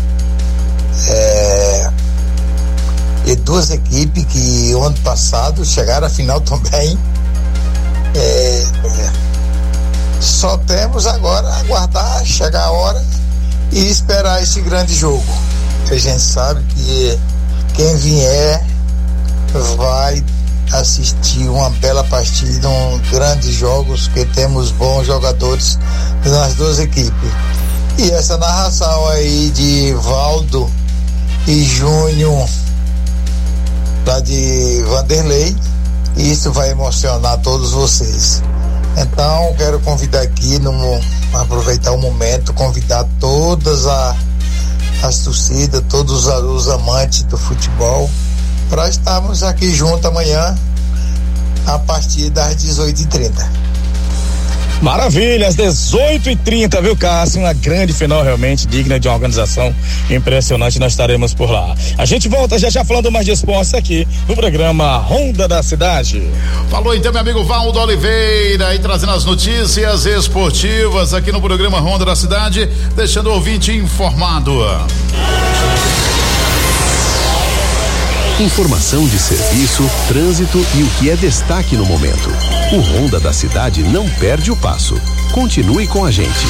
É, e duas equipes que ano passado chegaram à final também. É, é, só temos agora a aguardar, chegar a hora e esperar esse grande jogo. A gente sabe que quem vier vai assistir uma bela partida, um grandes jogos, que temos bons jogadores nas duas equipes. E essa narração aí de Valdo e Júnior, lá de Vanderlei, isso vai emocionar todos vocês. Então quero convidar aqui, no, aproveitar o momento, convidar todas a, as torcidas, todos os, os amantes do futebol, para estarmos aqui juntos amanhã a partir das dezoito e trinta. Maravilha, às dezoito e trinta, viu, Cássio? Uma grande final realmente digna de uma organização impressionante. Nós estaremos por lá. A gente volta já já falando mais de esportes aqui no programa Ronda da Cidade. Falou então, meu amigo Valdo Oliveira, aí trazendo as notícias esportivas aqui no programa Ronda da Cidade, deixando o ouvinte informado. Informação de serviço, trânsito e o que é destaque no momento. O Ronda da Cidade não perde o passo. Continue com a gente.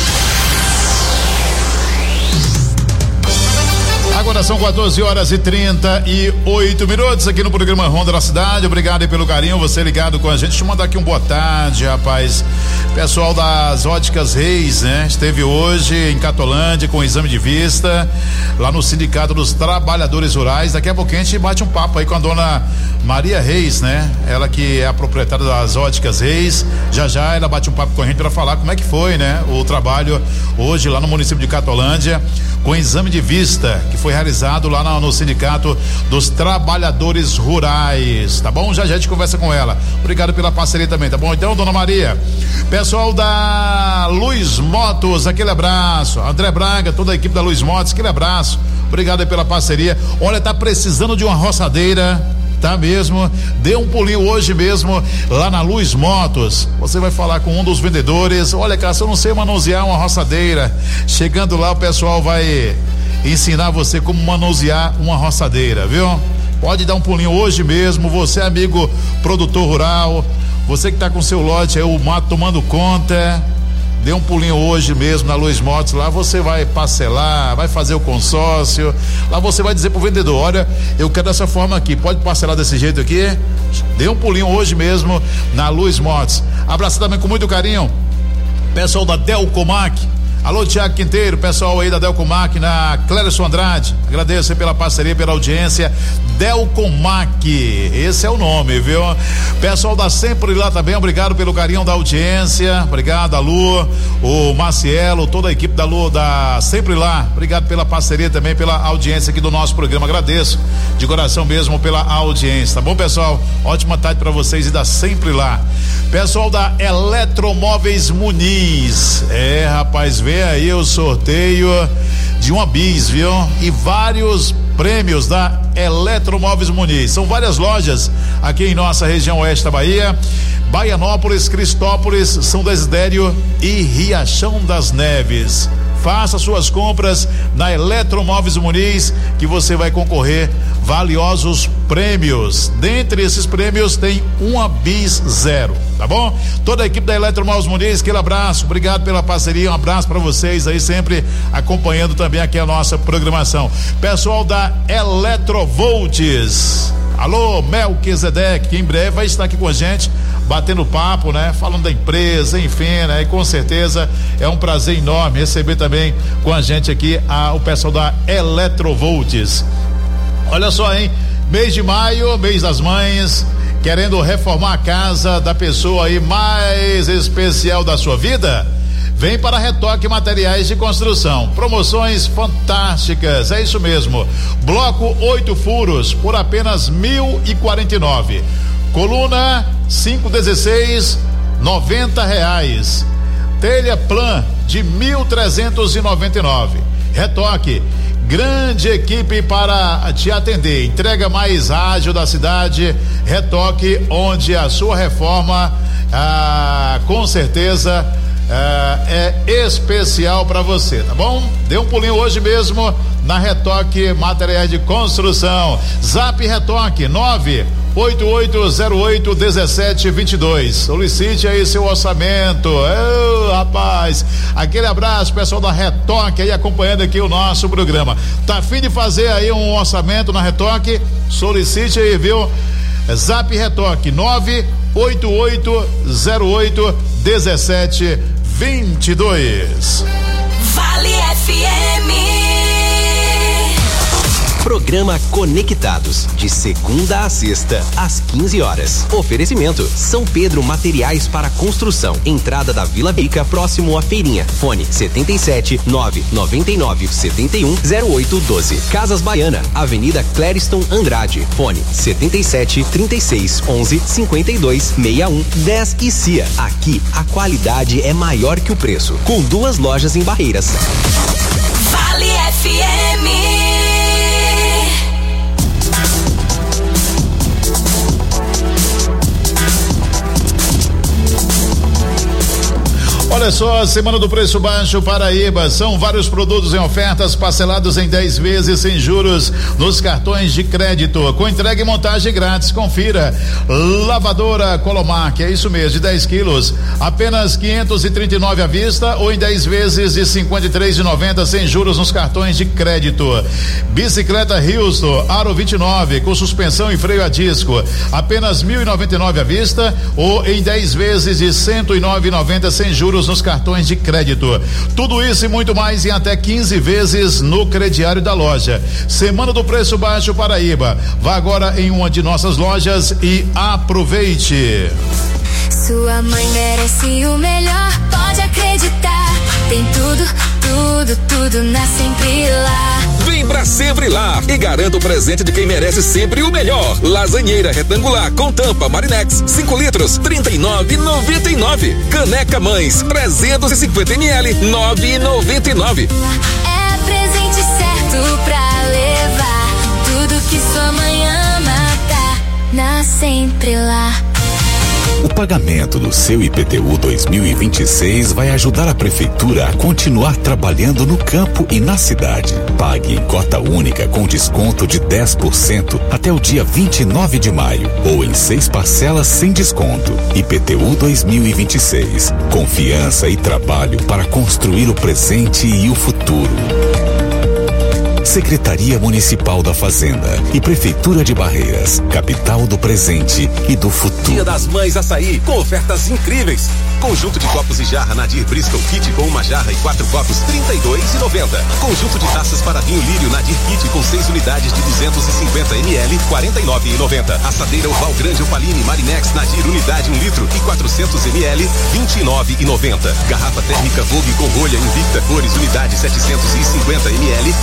Agora são quatorze horas e trinta e oito minutos aqui no programa Ronda da Cidade. Obrigado aí pelo carinho, você ligado com a gente. Deixa eu mandar aqui um boa tarde, rapaz. Pessoal das Óticas Reis, né? Esteve hoje em Catolândia com o exame de vista, lá no Sindicato dos Trabalhadores Rurais. Daqui a pouquinho a gente bate um papo aí com a dona Maria Reis, né? Ela que é a proprietária das Óticas Reis. Já já ela bate um papo com a gente para falar como é que foi, né? O trabalho hoje lá no município de Catolândia com o exame de vista que foi realizado lá no, no Sindicato dos Trabalhadores Rurais, tá bom? Já já a gente conversa com ela. Obrigado pela parceria também, tá bom? Então, dona Maria, pessoal da Luz Motos, aquele abraço. André Braga, toda a equipe da Luz Motos, aquele abraço. Obrigado aí pela parceria. Olha, tá precisando de uma roçadeira, tá mesmo? Dê um pulinho hoje mesmo lá na Luz Motos. Você vai falar com um dos vendedores. Olha, cara, se eu não sei manusear uma roçadeira, chegando lá o pessoal vai ensinar você como manusear uma roçadeira, viu? Pode dar um pulinho hoje mesmo. Você, amigo produtor rural, você que tá com seu lote aí, o mato tomando conta, dê um pulinho hoje mesmo na Luz Motos. Lá você vai parcelar, vai fazer o consórcio. Lá você vai dizer pro vendedor: olha, eu quero dessa forma aqui, pode parcelar desse jeito aqui? Dê um pulinho hoje mesmo na Luz Motos. Abraço também com muito carinho pessoal da Delcomac. Alô, Tiago Quinteiro, pessoal aí da Delcomac, na Clérison Andrade. Agradeço aí pela parceria, pela audiência. Delcomac, esse é o nome, viu? Pessoal da Sempre Lá também, obrigado pelo carinho da audiência. Obrigado a Lu, o Marcielo, toda a equipe da Lu, da Sempre Lá. Obrigado pela parceria também, pela audiência aqui do nosso programa. Agradeço de coração mesmo pela audiência, tá bom, pessoal? Ótima tarde pra vocês e da Sempre Lá. Pessoal da Eletromóveis Muniz. É, rapaz, vem aí o sorteio de uma bis, viu? E vários prêmios da Eletromóveis Muniz. São várias lojas aqui em nossa região oeste da Bahia: Baianópolis, Cristópolis, São Desidério e Riachão das Neves. Faça suas compras na Eletromóveis Muniz, que você vai concorrer valiosos prêmios. Dentre esses prêmios tem uma bis zero, tá bom? Toda a equipe da Eletromóveis Muniz, aquele abraço, obrigado pela parceria, um abraço para vocês aí, sempre acompanhando também aqui a nossa programação. Pessoal da Eletrovolts, alô, Melquisedeque, que em breve vai estar aqui com a gente, batendo papo, né? Falando da empresa, enfim, né? E com certeza é um prazer enorme receber também com a gente aqui a, o pessoal da Eletrovolts. Olha só, hein? Mês de maio, mês das mães, querendo reformar a casa da pessoa aí mais especial da sua vida? Vem para Retoque Materiais de Construção. Promoções fantásticas, é isso mesmo. Bloco oito furos por apenas mil e quarenta e nove. Coluna cinco dezesseis, noventa reais. Telha plan de mil trezentos e noventa e nove. Retoque, grande equipe para te atender. Entrega mais ágil da cidade. Retoque, onde a sua reforma, ah, com certeza, ah, é especial para você, tá bom? Dê um pulinho hoje mesmo na Retoque Materiais de Construção. Zap Retoque nove oito oito zero oito um sete dois dois. Solicite aí seu orçamento. Ô, rapaz, aquele abraço, pessoal da Retoque aí acompanhando aqui o nosso programa. Tá a fim de fazer aí um orçamento na Retoque? Solicite aí, viu? Zap Retoque nove oito oito zero oito um sete dois dois. Vale F M. Programa Conectados, de segunda a sexta, às quinze horas. Oferecimento: São Pedro Materiais para Construção. Entrada da Vila Bica, próximo à feirinha. Fone setenta e sete, nove noventa e nove, setenta e um, zero oito doze. Casas Baiana, Avenida Clériston Andrade. Fone setenta e sete, trinta e seis, onze, cinquenta e dois, sessenta e um, dez e C I A. Aqui, a qualidade é maior que o preço. Com duas lojas em Barreiras. Vale F M. Olha só, Semana do Preço Baixo Paraíba, são vários produtos em ofertas parcelados em dez vezes sem juros nos cartões de crédito, com entrega e montagem grátis. Confira. Lavadora Colomark, é isso mesmo, de dez quilos, apenas quinhentos e trinta e nove à vista ou em dez vezes de cinquenta e três e noventa sem juros nos cartões de crédito. Bicicleta Houston Aro vinte e nove com suspensão e freio a disco, apenas mil e noventa e nove à vista ou em dez vezes de cento e nove e noventa sem juros nos cartões de crédito. Tudo isso e muito mais em até quinze vezes no crediário da loja. Semana do Preço Baixo Paraíba. Vá agora em uma de nossas lojas e aproveite. Sua mãe merece o melhor, pode acreditar. Tem tudo, tudo, tudo na Sempre Lá. Vem pra Sempre Lá e garanta o presente de quem merece sempre o melhor. Lasanheira retangular com tampa Marinex, cinco litros, trinta e nove e noventa e nove. Caneca Mães, trezentos e cinquenta mililitros, nove e noventa e nove. É presente certo pra levar. Tudo que sua mãe ama tá na Sempre Lá. O pagamento do seu I P T U dois mil e vinte e seis vai ajudar a prefeitura a continuar trabalhando no campo e na cidade. Pague em cota única com desconto de dez por cento até o dia vinte e nove de maio ou em seis parcelas sem desconto. I P T U dois mil e vinte e seis. Confiança e trabalho para construir o presente e o futuro. Secretaria Municipal da Fazenda e Prefeitura de Barreiras, capital do presente e do futuro. Dia das Mães Açaí, com ofertas incríveis. Conjunto de copos e jarra Nadir Bristol Kit com uma jarra e quatro copos, trinta e dois reais e noventa centavos. Conjunto de taças para vinho Lírio Nadir Kit com seis unidades de duzentos e cinquenta mililitros, quarenta e nove reais e noventa centavos. Assadeira Oval Grande Opaline Marinex Nadir unidade um litro e quatrocentos mililitros, vinte e nove reais e noventa centavos. Garrafa térmica Vogue com rolha Invicta Cores unidade setecentos e cinquenta mililitros, dezenove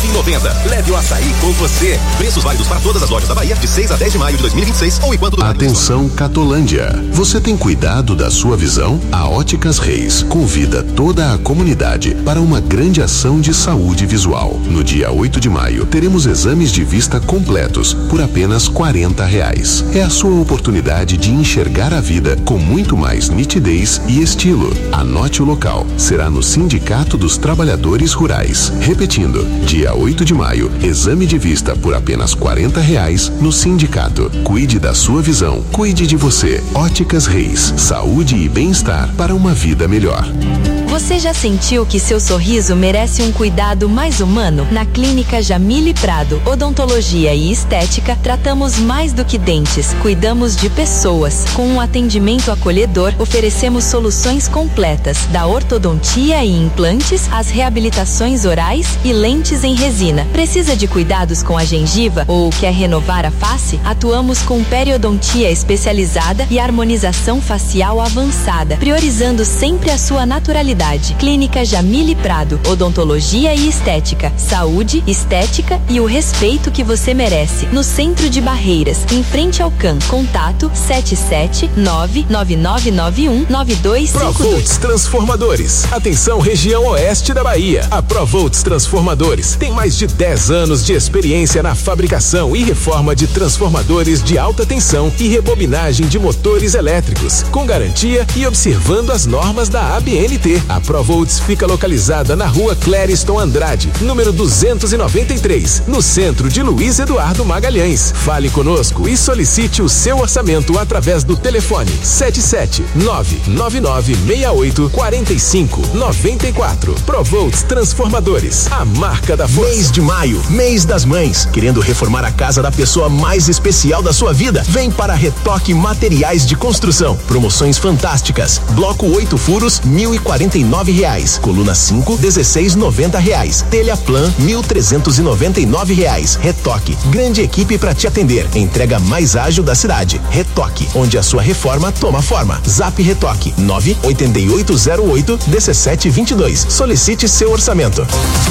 nove reais e noventa centavos. Leve o açaí com você. Preços válidos para todas as lojas da Bahia de seis a dez de maio de dois mil e vinte e seis ou enquanto... Atenção Catolândia. Você tem cuidado da sua visão? A Óticas Reis convida toda a comunidade para uma grande ação de saúde visual. No dia oito de maio, teremos exames de vista completos por apenas quarenta reais. É a sua oportunidade de enxergar a vida com muito mais nitidez e estilo. Anote o local. Será no Sindicato dos Trabalhadores Rurais. Repetindo, dia oito de maio, exame de vista por apenas quarenta reais no sindicato. Cuide da sua visão, cuide de você. Óticas Reis, saúde e bem-estar para uma vida melhor. Você já sentiu que seu sorriso merece um cuidado mais humano? Na Clínica Jamile Prado, Odontologia e Estética, tratamos mais do que dentes, cuidamos de pessoas. Com um atendimento acolhedor, oferecemos soluções completas, da ortodontia e implantes, às reabilitações orais e lentes em resina. Precisa de cuidados com a gengiva ou quer renovar a face? Atuamos com periodontia especializada e harmonização facial avançada, priorizando sempre a sua naturalidade. Clínica Jamile Prado, Odontologia e Estética, saúde, estética e o respeito que você merece. No centro de Barreiras, em frente ao C A M. Contato sete sete nove nove nove nove um nove dois cinco dois. Provolts Transformadores. Atenção, região oeste da Bahia. A Provolts Transformadores tem mais de dez anos de experiência na fabricação e reforma de transformadores de alta tensão e rebobinagem de motores elétricos, com garantia e observando as normas da A B N T. A Provolts fica localizada na rua Clériston Andrade, número duzentos e noventa e três, no centro de Luiz Eduardo Magalhães. Fale conosco e solicite o seu orçamento através do telefone sete sete nove nove nove seis oito quatro cinco nove quatro. Provolts Transformadores, a marca da força. Mês de maio, mês das mães. Querendo reformar a casa da pessoa mais especial da sua vida? Vem para Retoque Materiais de Construção. Promoções fantásticas. Bloco oito furos, mil e quarenta e nove reais. Coluna cinco, dezesseis noventa reais. Telha Plan, mil trezentos e noventa e nove reais. Retoque, grande equipe para te atender. Entrega mais ágil da cidade. Retoque, onde a sua reforma toma forma. Zap Retoque, nove oito oito zero oito um sete dois dois. Solicite seu orçamento.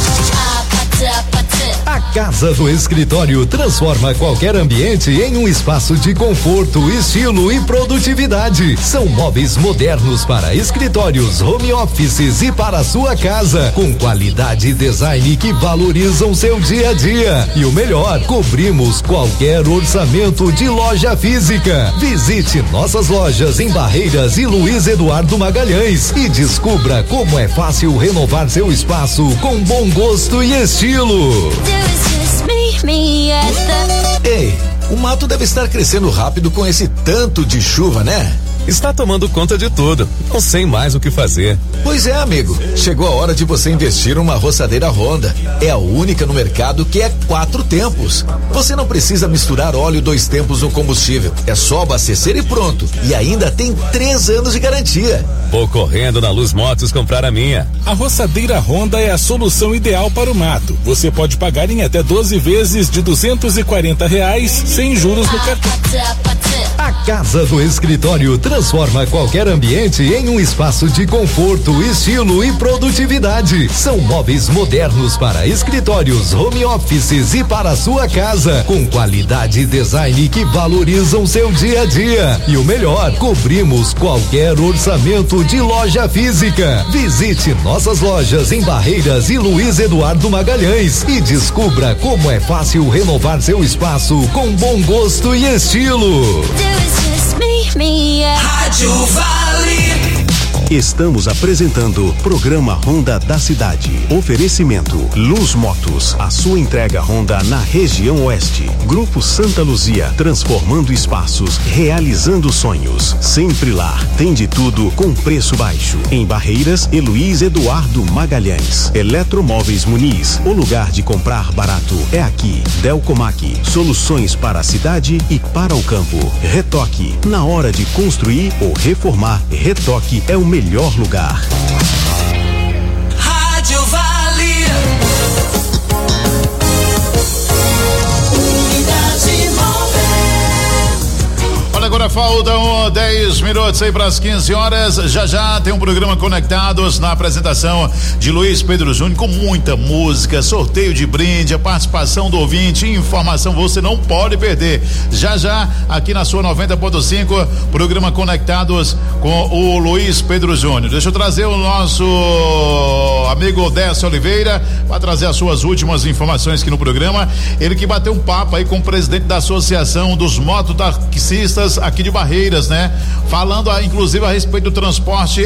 A Casa do Escritório transforma qualquer ambiente em um espaço de conforto, estilo e produtividade. São móveis modernos para escritórios, home offices e para a sua casa, com qualidade e design que valorizam seu dia a dia. E o melhor, cobrimos qualquer orçamento de loja física. Visite nossas lojas em Barreiras e Luiz Eduardo Magalhães e descubra como é fácil renovar seu espaço com bom gosto e estilo. Ei, o mato deve estar crescendo rápido com esse tanto de chuva, né? Está tomando conta de tudo. Não sei mais o que fazer. Pois é, amigo. Chegou a hora de você investir numa roçadeira Honda. É a única no mercado que é quatro tempos. Você não precisa misturar óleo dois tempos no combustível. É só abastecer e pronto. E ainda tem três anos de garantia. Vou correndo na Luz Motos comprar a minha. A roçadeira Honda é a solução ideal para o mato. Você pode pagar em até doze vezes de duzentos e quarenta reais sem juros no cartão. A Casa do Escritório transforma qualquer ambiente em um espaço de conforto, estilo e produtividade. São móveis modernos para escritórios, home offices e para a sua casa, com qualidade e design que valorizam seu dia a dia. E o melhor, cobrimos qualquer orçamento de loja física. Visite nossas lojas em Barreiras e Luiz Eduardo Magalhães e descubra como é fácil renovar seu espaço com bom gosto e estilo. Rádio Vale. Estamos apresentando o programa Honda da Cidade. Oferecimento Luz Motos, a sua entrega Honda na região oeste. Grupo Santa Luzia, transformando espaços, realizando sonhos. Sempre lá, tem de tudo com preço baixo. Em Barreiras e Luiz Eduardo Magalhães. Eletromóveis Muniz, o lugar de comprar barato é aqui. Delcomac, soluções para a cidade e para o campo. Retoque, na hora de construir ou reformar, Retoque é o melhor melhor lugar. Rádio Vale. Olha, agora Agora faltam dez minutos aí para as quinze horas. Já já tem um programa Conectados na apresentação de Luiz Pedro Júnior, com muita música, sorteio de brinde, a participação do ouvinte, informação você não pode perder. Já já aqui na sua noventa ponto cinco, programa Conectados com o Luiz Pedro Júnior. Deixa eu trazer o nosso amigo Décio Oliveira para trazer as suas últimas informações aqui no programa. Ele que bateu um papo aí com o presidente da Associação dos Mototaxistas aqui de Barreiras, né? Falando a, inclusive a respeito do transporte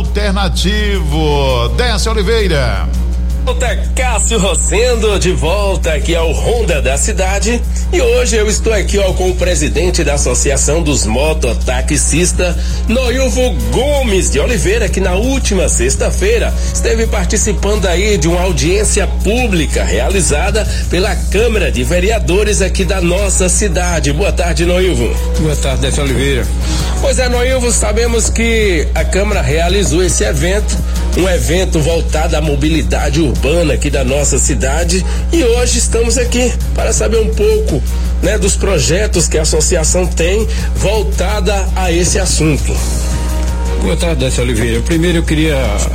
alternativo. Décio Oliveira. Volta Cássio Rosendo de volta aqui ao Honda da Cidade, e hoje eu estou aqui ó, com o presidente da Associação dos Mototaxistas, Noilvo Gomes de Oliveira, que na última sexta-feira esteve participando aí de uma audiência pública realizada pela Câmara de Vereadores aqui da nossa cidade. Boa tarde, Noilvo. Boa tarde, Décio Oliveira. Pois é, Noilvo, sabemos que a Câmara realizou esse evento, um evento voltado à mobilidade urbana aqui da nossa cidade, e hoje estamos aqui para saber um pouco, né, dos projetos que a associação tem voltada a esse assunto. Boa tarde, Décio Oliveira. Primeiro eu queria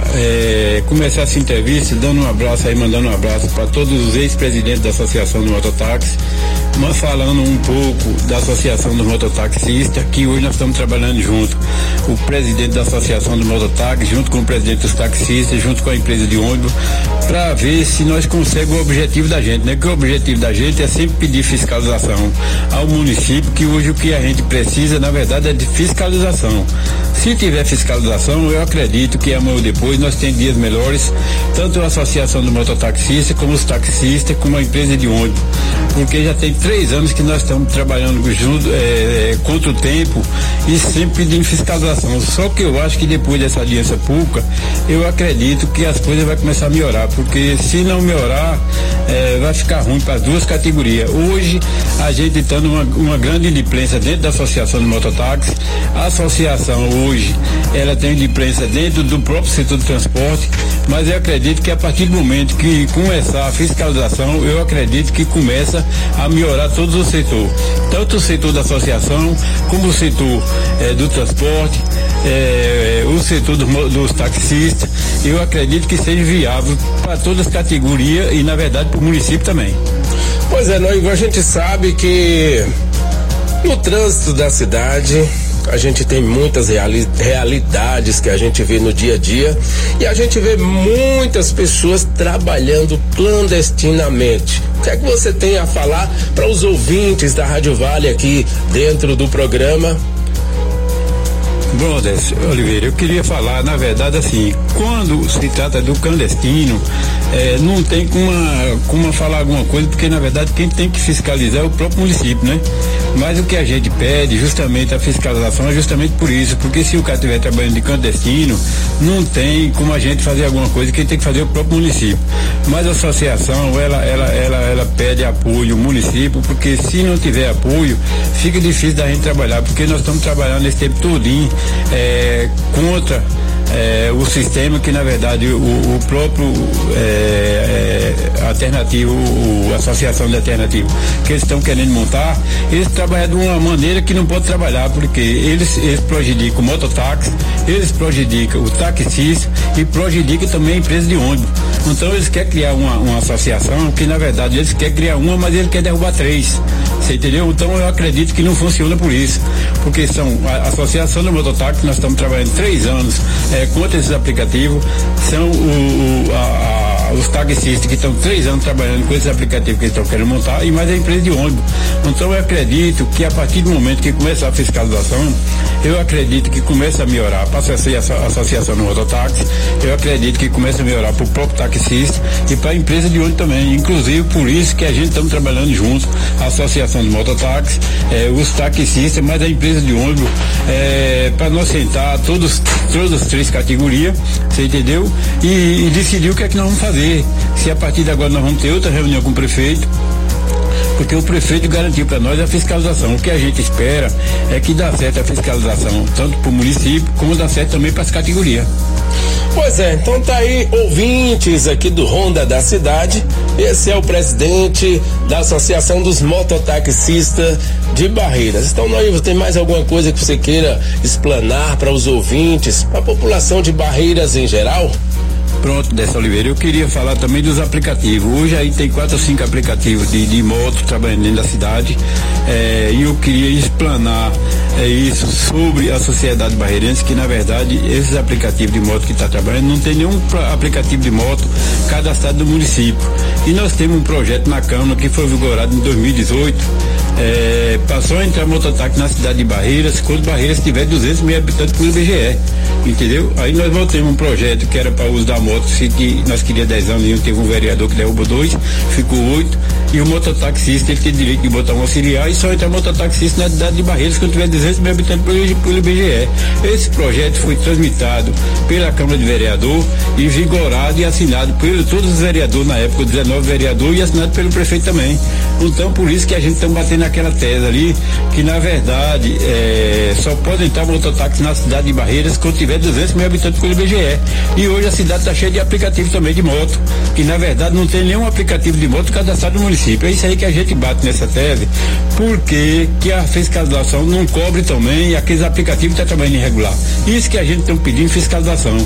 é, começar essa entrevista dando um abraço aí, mandando um abraço para todos os ex-presidentes da Associação do Mototáxi, mas falando um pouco da Associação dos Mototaxistas, que hoje nós estamos trabalhando junto. O presidente da Associação do Mototáxi, junto com o presidente dos taxistas, junto com a empresa de ônibus, para ver se nós conseguimos o objetivo da gente, né? Que o objetivo da gente é sempre pedir fiscalização ao município, que hoje o que a gente precisa, na verdade, é de fiscalização. Se tiver fiscalização, eu acredito que amanhã ou depois nós temos dias melhores, tanto a Associação do Mototaxista, como os taxistas, como a empresa de ônibus, porque já tem três anos que nós estamos trabalhando junto, é, contra o tempo e sempre pedindo fiscalização. Só que eu acho que depois dessa audiência pública, eu acredito que as coisas vão começar a melhorar, porque se não melhorar, é, vai ficar ruim para as duas categorias. Hoje, a gente está numa uma grande inadimplência dentro da Associação do Mototáxi. A associação hoje, ela tem inadimplência dentro do próprio setor do transporte, mas eu acredito que a partir do momento que começar a fiscalização, eu acredito que começa a melhorar todos os setores, tanto o setor da associação, como o setor eh, do transporte, eh, o setor do, dos taxistas. Eu acredito que seja viável para todas as categorias e, na verdade, para o município também. Pois é, Noivo, a gente sabe que no trânsito da cidade a gente tem muitas reali- realidades que a gente vê no dia a dia, e a gente vê muitas pessoas trabalhando clandestinamente. O que é que você tem a falar para os ouvintes da Rádio Vale aqui dentro do programa? Bom, Décio Oliveira, eu queria falar, na verdade, assim, quando se trata do clandestino, é, não tem como, como falar alguma coisa, porque na verdade quem tem que fiscalizar é o próprio município, né? Mas o que a gente pede, justamente a fiscalização, é justamente por isso, porque se o cara estiver trabalhando de clandestino, não tem como a gente fazer alguma coisa, quem tem que fazer é o próprio município. Mas a associação, ela, ela, ela, ela pede apoio ao município, porque se não tiver apoio, fica difícil da gente trabalhar, porque nós estamos trabalhando esse tempo todinho é, contra É, o sistema que, na verdade, o, o próprio é, é, alternativo, o, a associação de alternativo que eles estão querendo montar, eles trabalham de uma maneira que não pode trabalhar, porque eles, eles prejudicam o mototáxi, eles prejudicam o taxista e prejudicam também a empresa de ônibus. Então eles querem criar uma, uma associação que, na verdade, eles querem criar uma, mas eles querem derrubar três. Você entendeu? Então eu acredito que não funciona por isso, porque são a Associação do Mototáxi, nós estamos trabalhando três anos é, contra esses aplicativos, são o, o, a, a, os taxistas que estão três anos trabalhando com esses aplicativos que eles estão querendo montar, e mais a empresa de ônibus. Então eu acredito que a partir do momento que começa a fiscalização, eu acredito que começa a melhorar para a Associação do Mototáxi, eu acredito que começa a melhorar para o próprio taxista e para a empresa de ônibus também. Inclusive por isso que a gente estamos trabalhando juntos, a Associação do Mototáxi, eh, os taxistas, mas a empresa de ônibus, eh, para nós sentar todos, todas as três categorias, você entendeu? E, e decidir o que é que nós vamos fazer. Se a partir de agora nós vamos ter outra reunião com o prefeito, porque o prefeito garantiu para nós a fiscalização. O que a gente espera é que dá certo a fiscalização, tanto para o município, como dá certo também para as categorias. Pois é, então tá aí, ouvintes aqui do Honda da Cidade. Esse é o presidente da Associação dos Mototaxistas de Barreiras. Então, Noivos, tem mais alguma coisa que você queira explanar para os ouvintes, para a população de Barreiras em geral? Pronto, Décio Oliveira, eu queria falar também dos aplicativos. Hoje aí tem quatro ou cinco aplicativos de, de moto trabalhando dentro da cidade, é, e eu queria explanar é, isso sobre a sociedade barreirense, que na verdade esses aplicativos de moto que está trabalhando não tem nenhum aplicativo de moto cadastrado no município. E nós temos um projeto na Câmara que foi vigorado em dois mil e dezoito, é, passou a entrar mototáxi na cidade de Barreiras quando Barreiras tiver duzentos mil habitantes por I B G E, entendeu? Aí nós voltamos um projeto que era para uso da moto, que nós queríamos dez anos e teve um vereador que derrubou dois, ficou oito, e o mototaxista ele tem direito de botar um auxiliar e só entra mototaxista na cidade de Barreiras quando tiver duzentos mil habitantes por I B G E. Esse projeto foi transmitado pela Câmara de Vereador e vigorado e assinado por todos os vereadores na época, dezenove vereadores, e assinado pelo prefeito também. Então por isso que a gente está batendo naquela tese ali, que na verdade é, só pode entrar mototáxi na cidade de Barreiras quando tiver duzentos mil habitantes por I B G E. E hoje a cidade está cheia de aplicativos também de moto, que na verdade não tem nenhum aplicativo de moto cadastrado no município. É isso aí que a gente bate nessa tese, porque que a fiscalização não cobre também aqueles aplicativos que estão trabalhando irregular. Isso que a gente está pedindo, fiscalização.